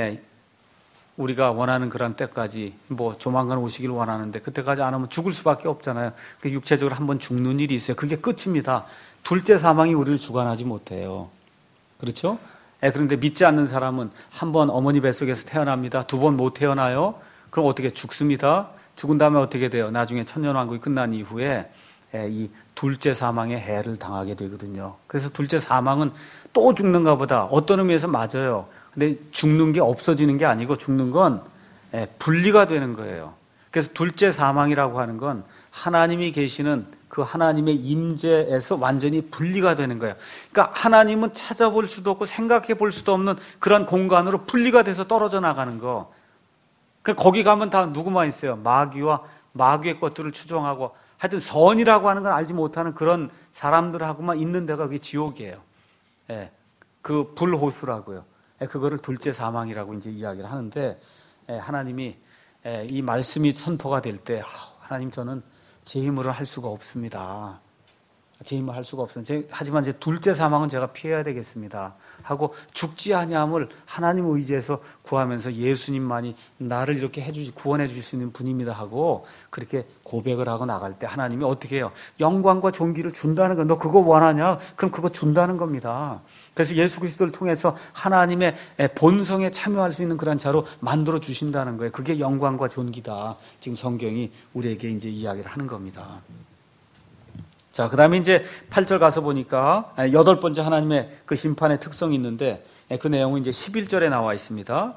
우리가 원하는 그런 때까지 뭐 조만간 오시길 원하는데 그때까지 안 오면 죽을 수밖에 없잖아요. 그 육체적으로 한 번 죽는 일이 있어요. 그게 끝입니다. 둘째 사망이 우리를 주관하지 못해요. 그렇죠? 그런데 믿지 않는 사람은 한 번 어머니 뱃속에서 태어납니다. 두 번 못 태어나요. 그럼 어떻게 죽습니다. 죽은 다음에 어떻게 돼요? 나중에 천년왕국이 끝난 이후에 이 둘째 사망의 해를 당하게 되거든요. 그래서 둘째 사망은 또 죽는가 보다. 어떤 의미에서 맞아요. 근데 죽는 게 없어지는 게 아니고 죽는 건 분리가 되는 거예요. 그래서 둘째 사망이라고 하는 건 하나님이 계시는 그 하나님의 임재에서 완전히 분리가 되는 거예요. 그러니까 하나님은 찾아볼 수도 없고 생각해 볼 수도 없는 그런 공간으로 분리가 돼서 떨어져 나가는 거. 거기 가면 다 누구만 있어요? 마귀와 마귀의 것들을 추종하고, 하여튼 선이라고 하는 건 알지 못하는 그런 사람들하고만 있는 데가 그게 지옥이에요. 예, 그 불호수라고요. 예, 그거를 둘째 사망이라고 이제 이야기를 하는데, 예, 하나님이 예, 이 말씀이 선포가 될 때, 아, 하나님 저는 제 힘으로 할 수가 없습니다. 제 힘으로 할 수가 없습니다. 하지만 제 둘째 사망은 제가 피해야 되겠습니다 하고 죽지 아니함을 하나님 의지해서 구하면서 예수님만이 나를 이렇게 해주시 구원해 주실 수 있는 분입니다 하고 그렇게 고백을 하고 나갈 때 하나님이 어떻게 해요? 영광과 존귀를 준다는 거. 너 그거 원하냐? 그럼 그거 준다는 겁니다. 그래서 예수 그리스도를 통해서 하나님의 본성에 참여할 수 있는 그런 자로 만들어 주신다는 거예요. 그게 영광과 존귀다. 지금 성경이 우리에게 이제 이야기를 하는 겁니다. 자, 그 다음에 이제 팔 절 가서 보니까 여덟 번째 하나님의 그 심판의 특성이 있는데 그 내용은 이제 십일 절에 나와 있습니다.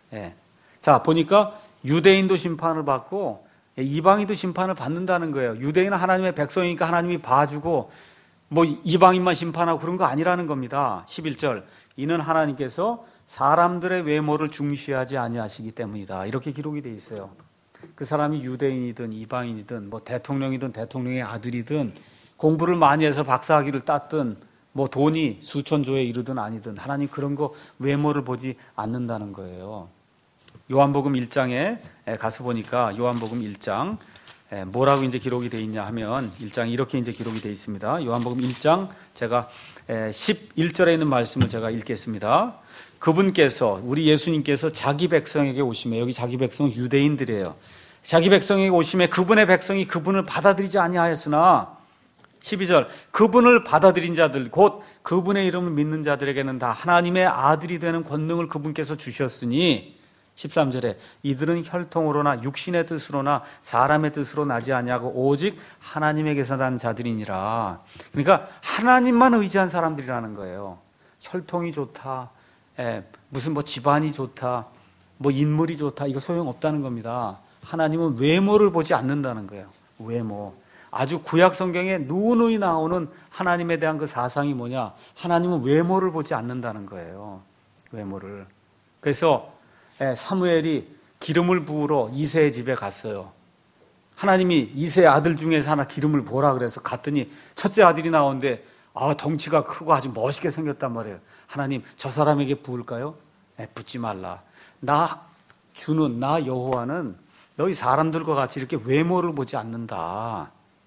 자, 보니까 유대인도 심판을 받고 이방인도 심판을 받는다는 거예요. 유대인은 하나님의 백성이니까 하나님이 봐주고 뭐 이방인만 심판하고 그런 거 아니라는 겁니다. 십일 절. 이는 하나님께서 사람들의 외모를 중시하지 아니하시기 때문이다. 이렇게 기록이 돼 있어요. 그 사람이 유대인이든 이방인이든 뭐 대통령이든 대통령의 아들이든 공부를 많이 해서 박사학위를 땄든 뭐 돈이 수천조에 이르든 아니든 하나님 그런 거 외모를 보지 않는다는 거예요. 요한복음 일 장에 가서 보니까 요한복음 일 장 뭐라고 이제 기록이 돼 있냐 하면 일 장 이렇게 이제 기록이 돼 있습니다. 요한복음 일 장 제가 십일 절에 있는 말씀을 제가 읽겠습니다. 그분께서 우리 예수님께서 자기 백성에게 오시매, 여기 자기 백성 유대인들이에요. 자기 백성에게 오시매 그분의 백성이 그분을 받아들이지 아니하였으나 십이 절 그분을 받아들인 자들 곧 그분의 이름을 믿는 자들에게는 다 하나님의 아들이 되는 권능을 그분께서 주셨으니 십삼 절에 이들은 혈통으로나 육신의 뜻으로나 사람의 뜻으로 나지 아니하고 오직 하나님에게서 난 자들이니라. 그러니까 하나님만 의지한 사람들이라는 거예요. 혈통이 좋다, 에, 무슨 뭐 집안이 좋다, 뭐 인물이 좋다, 이거 소용없다는 겁니다. 하나님은 외모를 보지 않는다는 거예요. 외모. 아주 구약 성경에 누누이 나오는 하나님에 대한 그 사상이 뭐냐? 하나님은 외모를 보지 않는다는 거예요. 외모를. 그래서 사무엘이 기름을 부으러 이새의 집에 갔어요. 하나님이 이새의 아들 중에서 하나 기름을 부으라 그래서 갔더니 첫째 아들이 나오는데 아, 덩치가 크고 아주 멋있게 생겼단 말이에요. 하나님 저 사람에게 부을까요? 네, 붓지 말라. 나 주는 나 여호와는 너희 사람들과 같이 이렇게 외모를 보지 않는다.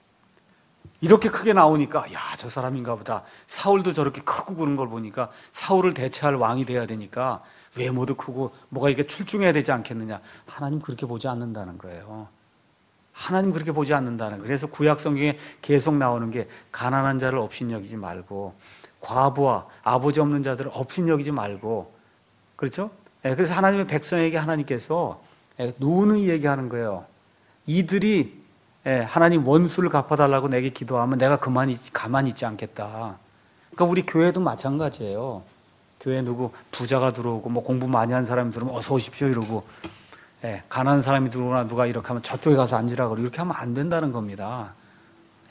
이렇게 크게 나오니까 야, 저 사람인가 보다. 사울도 저렇게 크고 그런 걸 보니까 사울을 대체할 왕이 돼야 되니까 외모도 크고 뭐가 이게 출중해야 되지 않겠느냐. 하나님 그렇게 보지 않는다는 거예요. 하나님 그렇게 보지 않는다는 거예요. 그래서 구약 성경에 계속 나오는 게 가난한 자를 업신여기지 말고 과부와 아버지 없는 자들을 업신여기지 말고, 그렇죠? 그래서 하나님의 백성에게 하나님께서 누누이 얘기하는 거예요. 이들이 하나님 원수를 갚아달라고 내게 기도하면 내가 그만 있지, 가만히 있지 않겠다. 그러니까 우리 교회도 마찬가지예요. 교회 누구 부자가 들어오고 뭐 공부 많이 한 사람이 들어오면 어서 오십시오 이러고, 예, 가난한 사람이 들어오나 누가 이렇게 하면 저쪽에 가서 앉으라고 이렇게 하면 안 된다는 겁니다.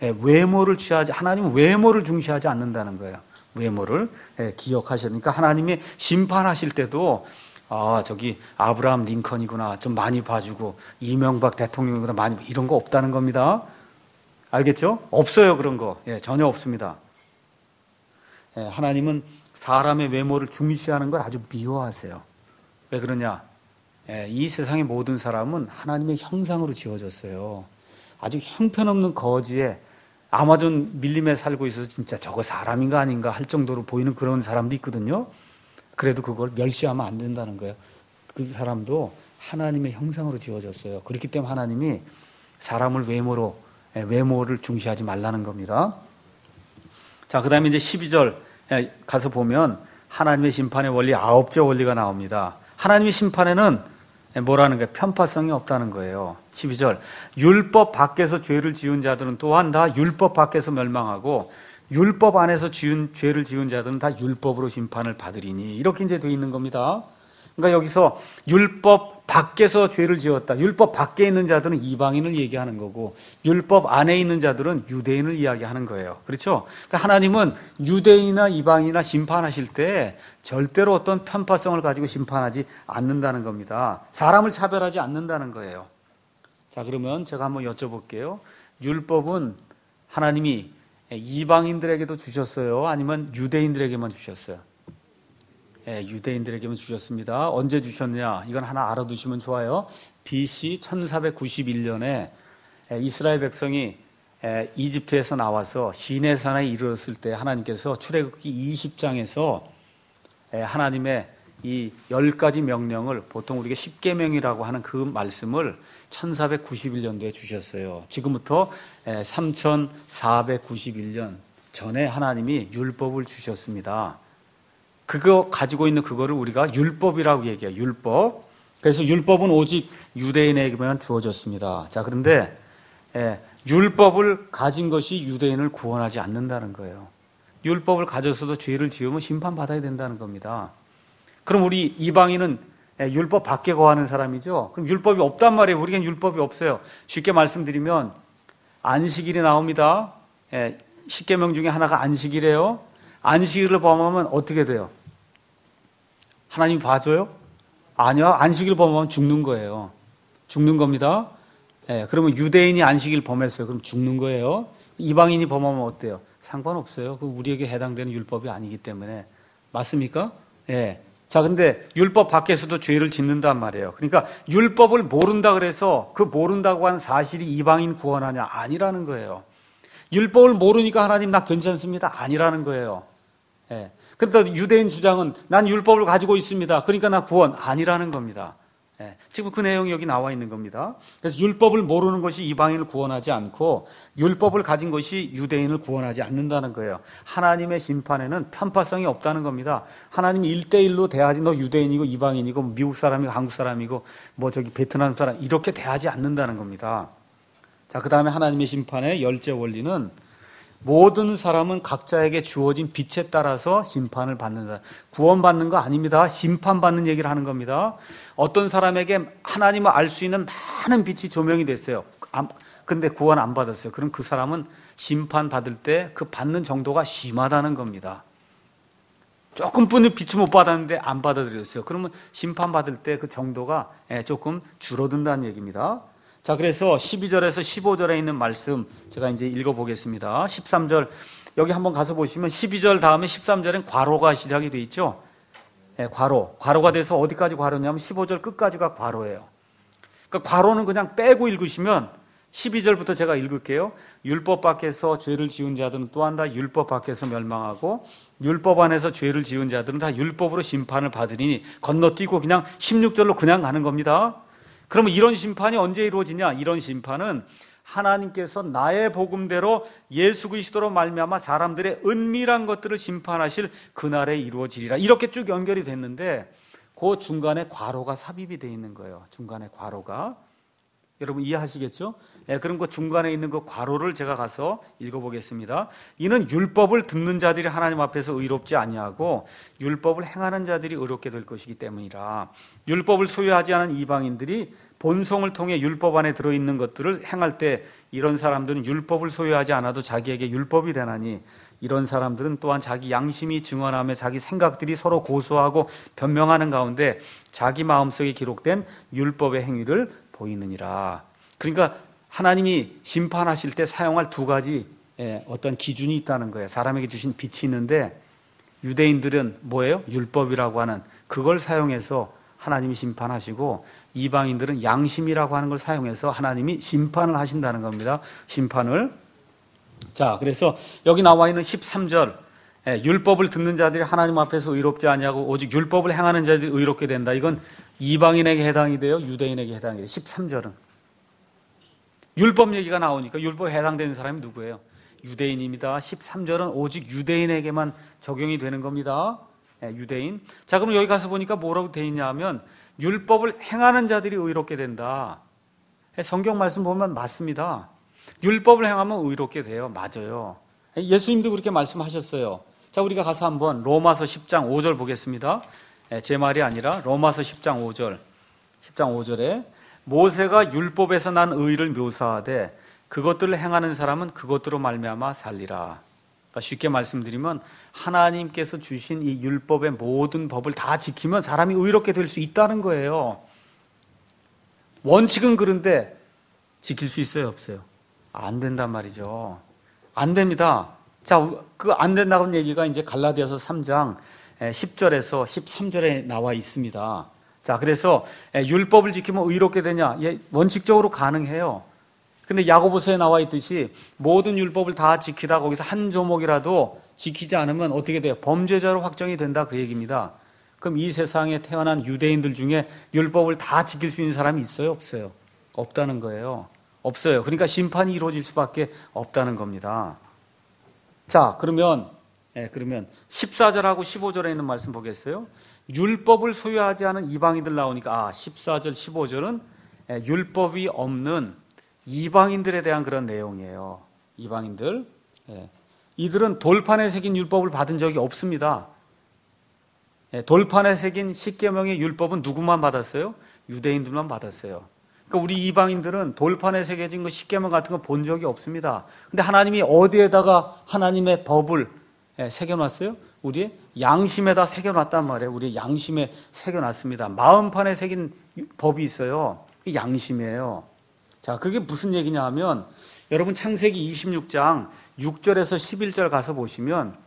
외모를 취하지, 하나님은 외모를 중시하지 않는다는 거예요. 외모를 기억하셔야 되니까 하나님이 심판하실 때도 아 저기 아브라함 링컨이구나 좀 많이 봐주고 이명박 대통령이구나 많이 이런 거 없다는 겁니다. 알겠죠? 없어요 그런 거. 예, 전혀 없습니다. 예, 하나님은 사람의 외모를 중시하는 걸 아주 미워하세요. 왜 그러냐? 예, 이 세상의 모든 사람은 하나님의 형상으로 지어졌어요. 아주 형편없는 거지에 아마존 밀림에 살고 있어서 진짜 저거 사람인가 아닌가 할 정도로 보이는 그런 사람도 있거든요. 그래도 그걸 멸시하면 안 된다는 거예요. 그 사람도 하나님의 형상으로 지어졌어요. 그렇기 때문에 하나님이 사람을 외모로, 외모를 중시하지 말라는 겁니다. 자, 그 다음에 이제 십이 절 가서 보면 하나님의 심판의 원리 아홉째 원리가 나옵니다. 하나님의 심판에는 뭐라는 거예요? 편파성이 없다는 거예요. 십이 절 율법 밖에서 죄를 지은 자들은 또한 다 율법 밖에서 멸망하고 율법 안에서 지은 죄를 지은 자들은 다 율법으로 심판을 받으리니 이렇게 이제 되어 있는 겁니다. 그러니까 여기서 율법 밖에서 죄를 지었다. 율법 밖에 있는 자들은 이방인을 얘기하는 거고 율법 안에 있는 자들은 유대인을 이야기하는 거예요. 그렇죠? 그러니까 하나님은 유대인이나 이방인이나 심판하실 때 절대로 어떤 편파성을 가지고 심판하지 않는다는 겁니다. 사람을 차별하지 않는다는 거예요. 자, 그러면 제가 한번 여쭤볼게요. 율법은 하나님이 이방인들에게도 주셨어요? 아니면 유대인들에게만 주셨어요? 예, 유대인들에게만 주셨습니다. 언제 주셨느냐? 이건 하나 알아두시면 좋아요. 비씨 천사백구십일 년에 이스라엘 백성이 이집트에서 나와서 시내산에 이르렀을 때 하나님께서 출애굽기 이십 장에서 하나님의 이 열 가지 명령을 보통 우리가 십계명이라고 하는 그 말씀을 천사백구십일 년도에 주셨어요. 지금부터 삼천사백구십일 년 전에 하나님이 율법을 주셨습니다. 그거 가지고 있는 그거를 우리가 율법이라고 얘기해요. 율법. 그래서 율법은 오직 유대인에게만 주어졌습니다. 자, 그런데 예, 율법을 가진 것이 유대인을 구원하지 않는다는 거예요. 율법을 가졌어도 죄를 지으면 심판받아야 된다는 겁니다. 그럼 우리 이방인은 율법 밖에 거하는 사람이죠. 그럼 율법이 없단 말이에요. 우리에겐 율법이 없어요. 쉽게 말씀드리면 안식일이 나옵니다. 예, 십계명 중에 하나가 안식일이에요. 안식일을 범하면 어떻게 돼요? 하나님이 봐줘요? 아니요. 안식일 범하면 죽는 거예요. 죽는 겁니다. 예, 그러면 유대인이 안식일 범했어요. 그럼 죽는 거예요. 이방인이 범하면 어때요? 상관없어요. 그 우리에게 해당되는 율법이 아니기 때문에. 맞습니까? 예. 자, 근데 율법 밖에서도 죄를 짓는단 말이에요. 그러니까 율법을 모른다 그래서 그 모른다고 한 사실이 이방인 구원하냐? 아니라는 거예요. 율법을 모르니까 하나님 나 괜찮습니다. 아니라는 거예요. 예. 그런데 유대인 주장은 난 율법을 가지고 있습니다. 그러니까 나 구원 아니라는 겁니다. 예. 지금 그 내용이 여기 나와 있는 겁니다. 그래서 율법을 모르는 것이 이방인을 구원하지 않고 율법을 가진 것이 유대인을 구원하지 않는다는 거예요. 하나님의 심판에는 편파성이 없다는 겁니다. 하나님이 일대일로 대하지 너 유대인이고 이방인이고 미국 사람이고 한국 사람이고 뭐 저기 베트남 사람 이렇게 대하지 않는다는 겁니다. 자, 그 다음에 하나님의 심판의 열째 원리는 모든 사람은 각자에게 주어진 빛에 따라서 심판을 받는다. 구원받는 거 아닙니다. 심판받는 얘기를 하는 겁니다. 어떤 사람에게 하나님을 알 수 있는 많은 빛이 조명이 됐어요. 근데 구원 안 받았어요. 그럼 그 사람은 심판받을 때 그 받는 정도가 심하다는 겁니다. 조금뿐이 빛을 못 받았는데 안 받아들였어요. 그러면 심판받을 때 그 정도가 조금 줄어든다는 얘기입니다. 자, 그래서 십이 절에서 십오 절에 있는 말씀 제가 이제 읽어보겠습니다. 십삼 절 여기 한번 가서 보시면 십이 절 다음에 십삼 절엔 괄호가 시작이 되어 있죠. 네, 괄호. 괄호가 돼서 어디까지 괄호냐면 십오 절 끝까지가 괄호예요. 그러니까 괄호는 그냥 빼고 읽으시면 십이 절부터 제가 읽을게요. 율법 밖에서 죄를 지은 자들은 또한 다 율법 밖에서 멸망하고 율법 안에서 죄를 지은 자들은 다 율법으로 심판을 받으리니 건너뛰고 그냥 십육 절로 그냥 가는 겁니다. 그러면 이런 심판이 언제 이루어지냐? 이런 심판은 하나님께서 나의 복음대로 예수 그리스도로 말미암아 사람들의 은밀한 것들을 심판하실 그날에 이루어지리라. 이렇게 쭉 연결이 됐는데 그 중간에 괄호가 삽입이 되어 있는 거예요. 중간에 괄호가. 여러분 이해하시겠죠? 예, 그럼 그 중간에 있는 그 괄호를 제가 가서 읽어보겠습니다. 이는 율법을 듣는 자들이 하나님 앞에서 의롭지 아니하고 율법을 행하는 자들이 의롭게 될 것이기 때문이라. 율법을 소유하지 않은 이방인들이 본성을 통해 율법 안에 들어있는 것들을 행할 때 이런 사람들은 율법을 소유하지 않아도 자기에게 율법이 되나니 이런 사람들은 또한 자기 양심이 증언하며 자기 생각들이 서로 고소하고 변명하는 가운데 자기 마음속에 기록된 율법의 행위를 보이느니라. 그러니까 하나님이 심판하실 때 사용할 두 가지 어떤 기준이 있다는 거예요. 사람에게 주신 빛이 있는데 유대인들은 뭐예요? 율법이라고 하는 그걸 사용해서 하나님이 심판하시고 이방인들은 양심이라고 하는 걸 사용해서 하나님이 심판을 하신다는 겁니다. 심판을. 자, 그래서 여기 나와 있는 십삼 절 율법을 듣는 자들이 하나님 앞에서 의롭지 아니하고 오직 율법을 행하는 자들이 의롭게 된다. 이건 이방인에게 해당이 돼요? 유대인에게 해당이 돼요? 십삼 절은. 율법 얘기가 나오니까 율법에 해당되는 사람이 누구예요? 유대인입니다. 십삼 절은 오직 유대인에게만 적용이 되는 겁니다. 유대인. 자, 그럼 여기 가서 보니까 뭐라고 되어 있냐 하면 율법을 행하는 자들이 의롭게 된다. 성경 말씀 보면 맞습니다. 율법을 행하면 의롭게 돼요. 맞아요. 예수님도 그렇게 말씀하셨어요. 자, 우리가 가서 한번 로마서 십 장 오 절 보겠습니다. 제 말이 아니라 로마서 십 장 오 절. 십 장 오 절에 모세가 율법에서 난 의를 묘사하되 그것들을 행하는 사람은 그것들로 말미암아 살리라. 그러니까 쉽게 말씀드리면 하나님께서 주신 이 율법의 모든 법을 다 지키면 사람이 의롭게 될 수 있다는 거예요. 원칙은 그런데 지킬 수 있어요, 없어요? 안 된단 말이죠. 안 됩니다. 자, 그 안 된다는 얘기가 이제 갈라디아서 삼 장 십 절에서 십삼 절에 나와 있습니다. 자, 그래서 율법을 지키면 의롭게 되냐? 예, 원칙적으로 가능해요. 근데 야고보서에 나와 있듯이 모든 율법을 다 지키다 거기서 한 조목이라도 지키지 않으면 어떻게 돼요? 범죄자로 확정이 된다, 그 얘기입니다. 그럼 이 세상에 태어난 유대인들 중에 율법을 다 지킬 수 있는 사람이 있어요, 없어요? 없다는 거예요. 없어요. 그러니까 심판이 이루어질 수밖에 없다는 겁니다. 자, 그러면 예, 그러면 십사 절하고 십오 절에 있는 말씀 보겠어요? 율법을 소유하지 않은 이방인들 나오니까 아, 십사 절, 십오 절은 예, 율법이 없는 이방인들에 대한 그런 내용이에요. 이방인들. 예. 이들은 돌판에 새긴 율법을 받은 적이 없습니다. 예, 돌판에 새긴 십계명의 율법은 누구만 받았어요? 유대인들만 받았어요. 그러니까 우리 이방인들은 돌판에 새겨진 그 십계명 같은 거 본 적이 없습니다. 근데 하나님이 어디에다가 하나님의 법을 예, 새겨놨어요? 우리의 양심에다 새겨놨단 말이에요. 우리의 양심에 새겨놨습니다. 마음판에 새긴 법이 있어요. 그게 양심이에요. 자, 그게 무슨 얘기냐 하면 여러분 창세기 이십육 장 육 절에서 십일 절 가서 보시면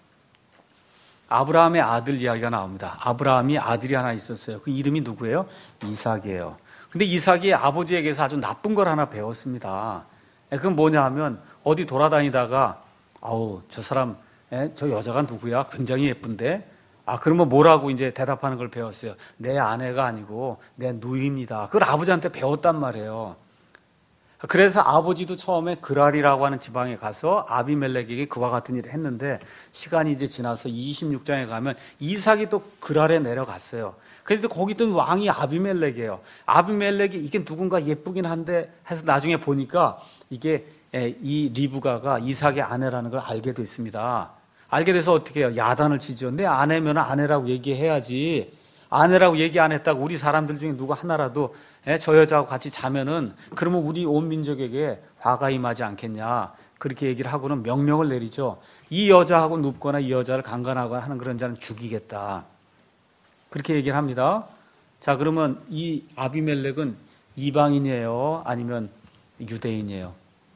아브라함의 아들 이야기가 나옵니다. 아브라함이 아들이 하나 있었어요. 그 이름이 누구예요? 이삭이에요. 근데 이삭이 아버지에게서 아주 나쁜 걸 하나 배웠습니다. 그건 뭐냐 하면 어디 돌아다니다가 아우 저 사람 저 여자가 누구야? 굉장히 예쁜데 아 그러면 뭐라고 이제 대답하는 걸 배웠어요. 내 아내가 아니고 내 누이입니다. 그걸 아버지한테 배웠단 말이에요. 그래서 아버지도 처음에 그랄이라고 하는 지방에 가서 아비멜렉에게 그와 같은 일을 했는데 시간이 이제 지나서 이십육 장에 가면 이삭이 또 그랄에 내려갔어요. 그래도 거기 있던 왕이 아비멜렉이에요. 아비멜렉이 이게 누군가 예쁘긴 한데 해서 나중에 보니까 이게 이 리브가가 이삭의 아내라는 걸 알게 됐습니다. 알게 돼서 어떻게 해요? 야단을 치죠. 내 아내면 아내라고 얘기해야지. 아내라고 얘기 안 했다고 우리 사람들 중에 누구 하나라도 저 여자하고 같이 자면은 그러면 우리 온 민족에게 화가 임하지 않겠냐. 그렇게 얘기를 하고는 명령을 내리죠. 이 여자하고 눕거나 이 여자를 강간하거나 하는 그런 자는 죽이겠다. 그렇게 얘기를 합니다. 자, 그러면 이 아비멜렉은 이방인이에요? 아니면 유대인이에요?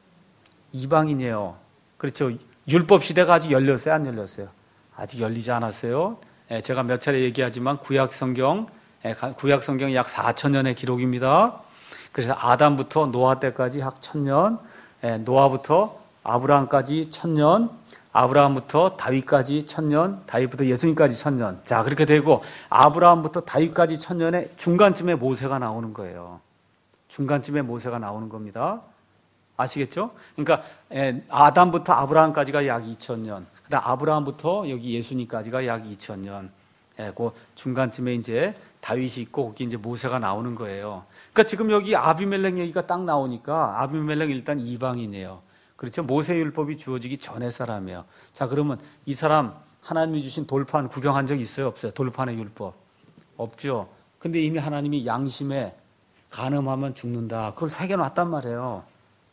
이방인이에요. 그렇죠. 율법 시대가 아직 열렸어요? 안 열렸어요? 아직 열리지 않았어요. 제가 몇 차례 얘기하지만 구약 성경, 구약 성경이 약 사천 년의 기록입니다. 그래서 아담부터 노아 때까지 약 천 년, 노아부터 아브라함까지 천 년, 아브라함부터 다윗까지 천 년, 다윗부터 예수님까지 천 년. 자, 그렇게 되고 아브라함부터 다윗까지 천 년에 중간쯤에 모세가 나오는 거예요. 중간쯤에 모세가 나오는 겁니다. 아시겠죠? 그러니까 아담부터 아브라함까지가 약 이천 년, 그다음 아브라함부터 여기 예수님까지가 약 이천 년. 그 중간쯤에 이제 다윗이 있고 거기 이제 모세가 나오는 거예요. 그러니까 지금 여기 아비멜렉 얘기가 딱 나오니까 아비멜렉 일단 이방인이에요. 그렇죠? 모세율법이 주어지기 전의 사람이에요. 자, 그러면 이 사람 하나님이 주신 돌판 구경한 적 있어요? 없어요? 돌판의 율법. 없죠. 근데 이미 하나님이 양심에 간음하면 죽는다. 그걸 새겨놨단 말이에요.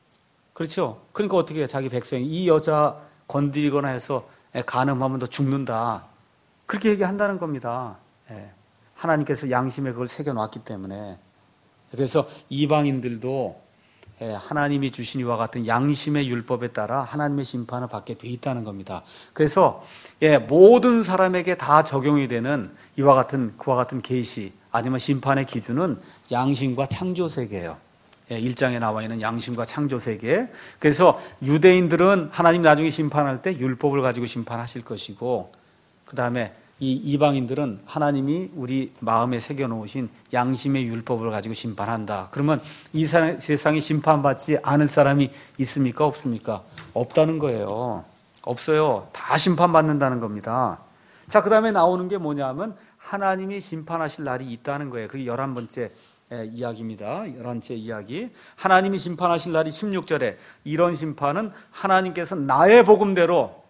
그렇죠? 그러니까 어떻게 해요? 자기 백성이 이 여자 건드리거나 해서 간음하면 너 죽는다. 그렇게 얘기한다는 겁니다. 하나님께서 양심에 그걸 새겨놨기 때문에. 그래서 이방인들도 하나님이 주신 이와 같은 양심의 율법에 따라 하나님의 심판을 받게 돼 있다는 겁니다. 그래서 모든 사람에게 다 적용이 되는 이와 같은 그와 같은 계시 아니면 심판의 기준은 양심과 창조세계예요. 일 장에 나와 있는 양심과 창조세계. 그래서 유대인들은 하나님 나중에 심판할 때 율법을 가지고 심판하실 것이고, 그 다음에 이 이방인들은 하나님이 우리 마음에 새겨놓으신 양심의 율법을 가지고 심판한다. 그러면 이 세상에 심판받지 않을 사람이 있습니까? 없습니까? 없다는 거예요. 없어요. 다 심판받는다는 겁니다. 자, 그 다음에 나오는 게 뭐냐면 하나님이 심판하실 날이 있다는 거예요. 그게 열한 번째 이야기입니다. 열한 번째 이야기. 하나님이 심판하실 날이 십육 절에 이런 심판은 하나님께서 나의 복음대로,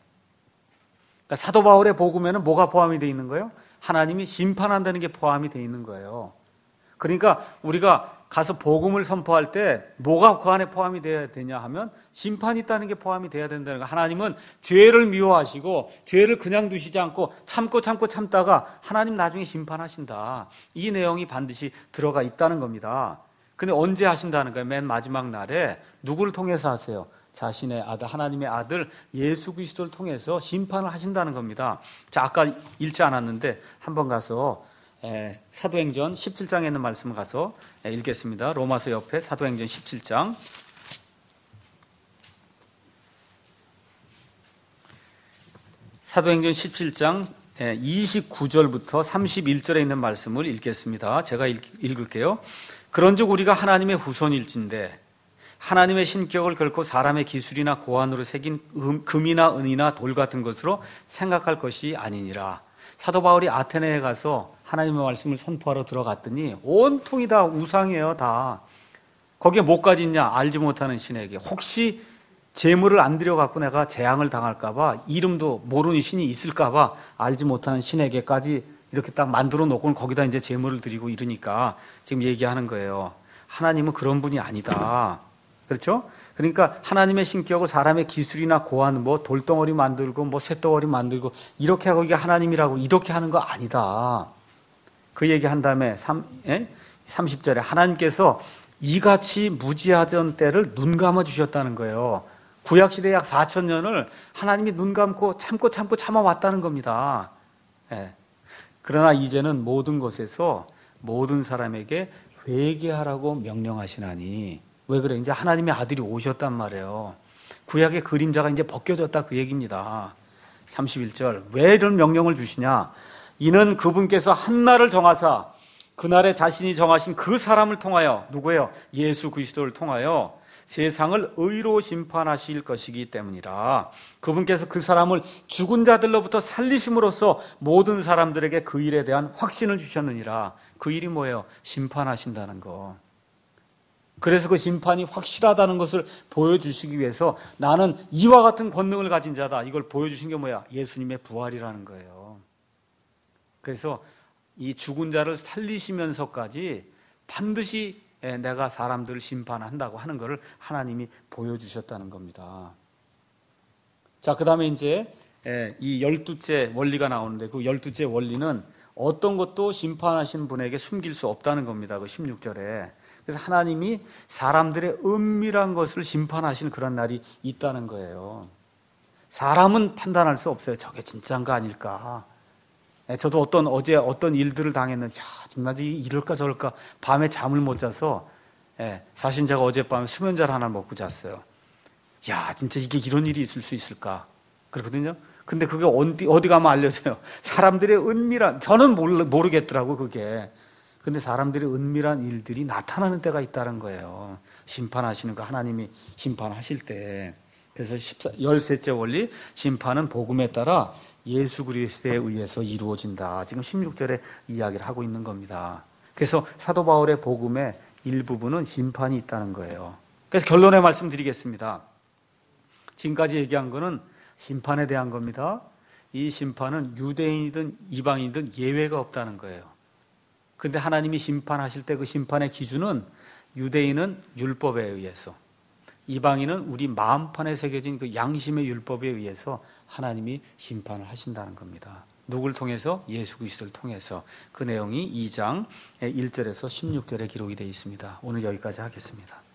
그러니까 사도 바울의 복음에는 뭐가 포함이 되어 있는 거예요? 하나님이 심판한다는 게 포함이 되어 있는 거예요. 그러니까 우리가 가서 복음을 선포할 때 뭐가 그 안에 포함이 되어야 되냐 하면 심판이 있다는 게 포함이 되어야 된다는 거예요. 하나님은 죄를 미워하시고 죄를 그냥 두시지 않고 참고 참고 참다가 하나님 나중에 심판하신다. 이 내용이 반드시 들어가 있다는 겁니다. 근데 언제 하신다는 거예요? 맨 마지막 날에 누구를 통해서 하세요? 자신의 아들, 하나님의 아들 예수 그리스도를 통해서 심판을 하신다는 겁니다. 자, 아까 읽지 않았는데 한번 가서 에, 사도행전 십칠 장에 있는 말씀을 가서 에, 읽겠습니다. 로마서 옆에 사도행전 십칠 장 사도행전 십칠 장 에, 이십구 절부터 삼십일 절에 있는 말씀을 읽겠습니다. 제가 읽, 읽을게요. 그런즉 우리가 하나님의 후손일진데 하나님의 신격을 결코 사람의 기술이나 고안으로 새긴 음, 금이나 은이나 돌 같은 것으로 생각할 것이 아니니라. 사도 바울이 아테네에 가서 하나님의 말씀을 선포하러 들어갔더니 온통이 다 우상이에요. 다. 거기에 뭐까지 있냐? 알지 못하는 신에게. 혹시 재물을 안 들여갖고 내가 재앙을 당할까 봐, 이름도 모르는 신이 있을까 봐 알지 못하는 신에게까지 이렇게 딱 만들어 놓고는 거기다 이제 재물을 드리고 이러니까 지금 얘기하는 거예요. 하나님은 그런 분이 아니다. 그렇죠? 그러니까 하나님의 신격을 사람의 기술이나 고안, 뭐 돌덩어리 만들고 뭐 쇳덩어리 만들고 이렇게 하고 이게 하나님이라고 이렇게 하는 거 아니다. 그 얘기한 다음에 삼십 절에 하나님께서 이같이 무지하던 때를 눈 감아 주셨다는 거예요. 구약시대 약 사천 년을 하나님이 눈 감고 참고 참고 참아왔다는 겁니다. 예. 그러나 이제는 모든 것에서 모든 사람에게 회개하라고 명령하시나니. 왜 그래? 이제 하나님의 아들이 오셨단 말이에요. 구약의 그림자가 이제 벗겨졌다 그 얘기입니다. 삼십일 절. 왜 이런 명령을 주시냐? 이는 그분께서 한 날을 정하사 그날에 자신이 정하신 그 사람을 통하여, 누구예요? 예수 그리스도를 통하여 세상을 의로 심판하실 것이기 때문이라. 그분께서 그 사람을 죽은 자들로부터 살리심으로써 모든 사람들에게 그 일에 대한 확신을 주셨느니라. 그 일이 뭐예요? 심판하신다는 거. 그래서 그 심판이 확실하다는 것을 보여주시기 위해서 나는 이와 같은 권능을 가진 자다. 이걸 보여주신 게 뭐야? 예수님의 부활이라는 거예요. 그래서 이 죽은 자를 살리시면서까지 반드시 내가 사람들을 심판한다고 하는 것을 하나님이 보여주셨다는 겁니다. 자, 그 다음에 이제 이 열두째 원리가 나오는데 그 열두째 원리는 어떤 것도 심판하신 분에게 숨길 수 없다는 겁니다. 그 십육 절에. 그래서 하나님이 사람들의 은밀한 것을 심판하시는 그런 날이 있다는 거예요. 사람은 판단할 수 없어요. 저게 진짜인가 아닐까. 저도 어떤 어제 어떤 일들을 당했는지, 야, 정말 이럴까 저럴까 밤에 잠을 못 자서, 예, 사실 제가 어젯밤에 수면제를 하나 먹고 잤어요. 야, 진짜 이게 이런 일이 있을 수 있을까? 그렇거든요. 근데 그게 어디 어디 가면 알려져요. 사람들의 은밀한, 저는 모르, 모르겠더라고 그게. 근데 사람들의 은밀한 일들이 나타나는 때가 있다는 거예요. 심판하시는 거 하나님이 심판하실 때. 그래서 열셋째 원리, 심판은 복음에 따라 예수 그리스도에 의해서 이루어진다. 지금 십육 절에 이야기를 하고 있는 겁니다. 그래서 사도 바울의 복음에 일부분은 심판이 있다는 거예요. 그래서 결론의 말씀 드리겠습니다. 지금까지 얘기한 거는 심판에 대한 겁니다. 이 심판은 유대인이든 이방인이든 예외가 없다는 거예요. 그런데 하나님이 심판하실 때 그 심판의 기준은 유대인은 율법에 의해서, 이방인은 우리 마음판에 새겨진 그 양심의 율법에 의해서 하나님이 심판을 하신다는 겁니다. 누굴 통해서? 예수 그리스도를 통해서. 그 내용이 이 장 일 절에서 십육 절에 기록이 되어 있습니다. 오늘 여기까지 하겠습니다.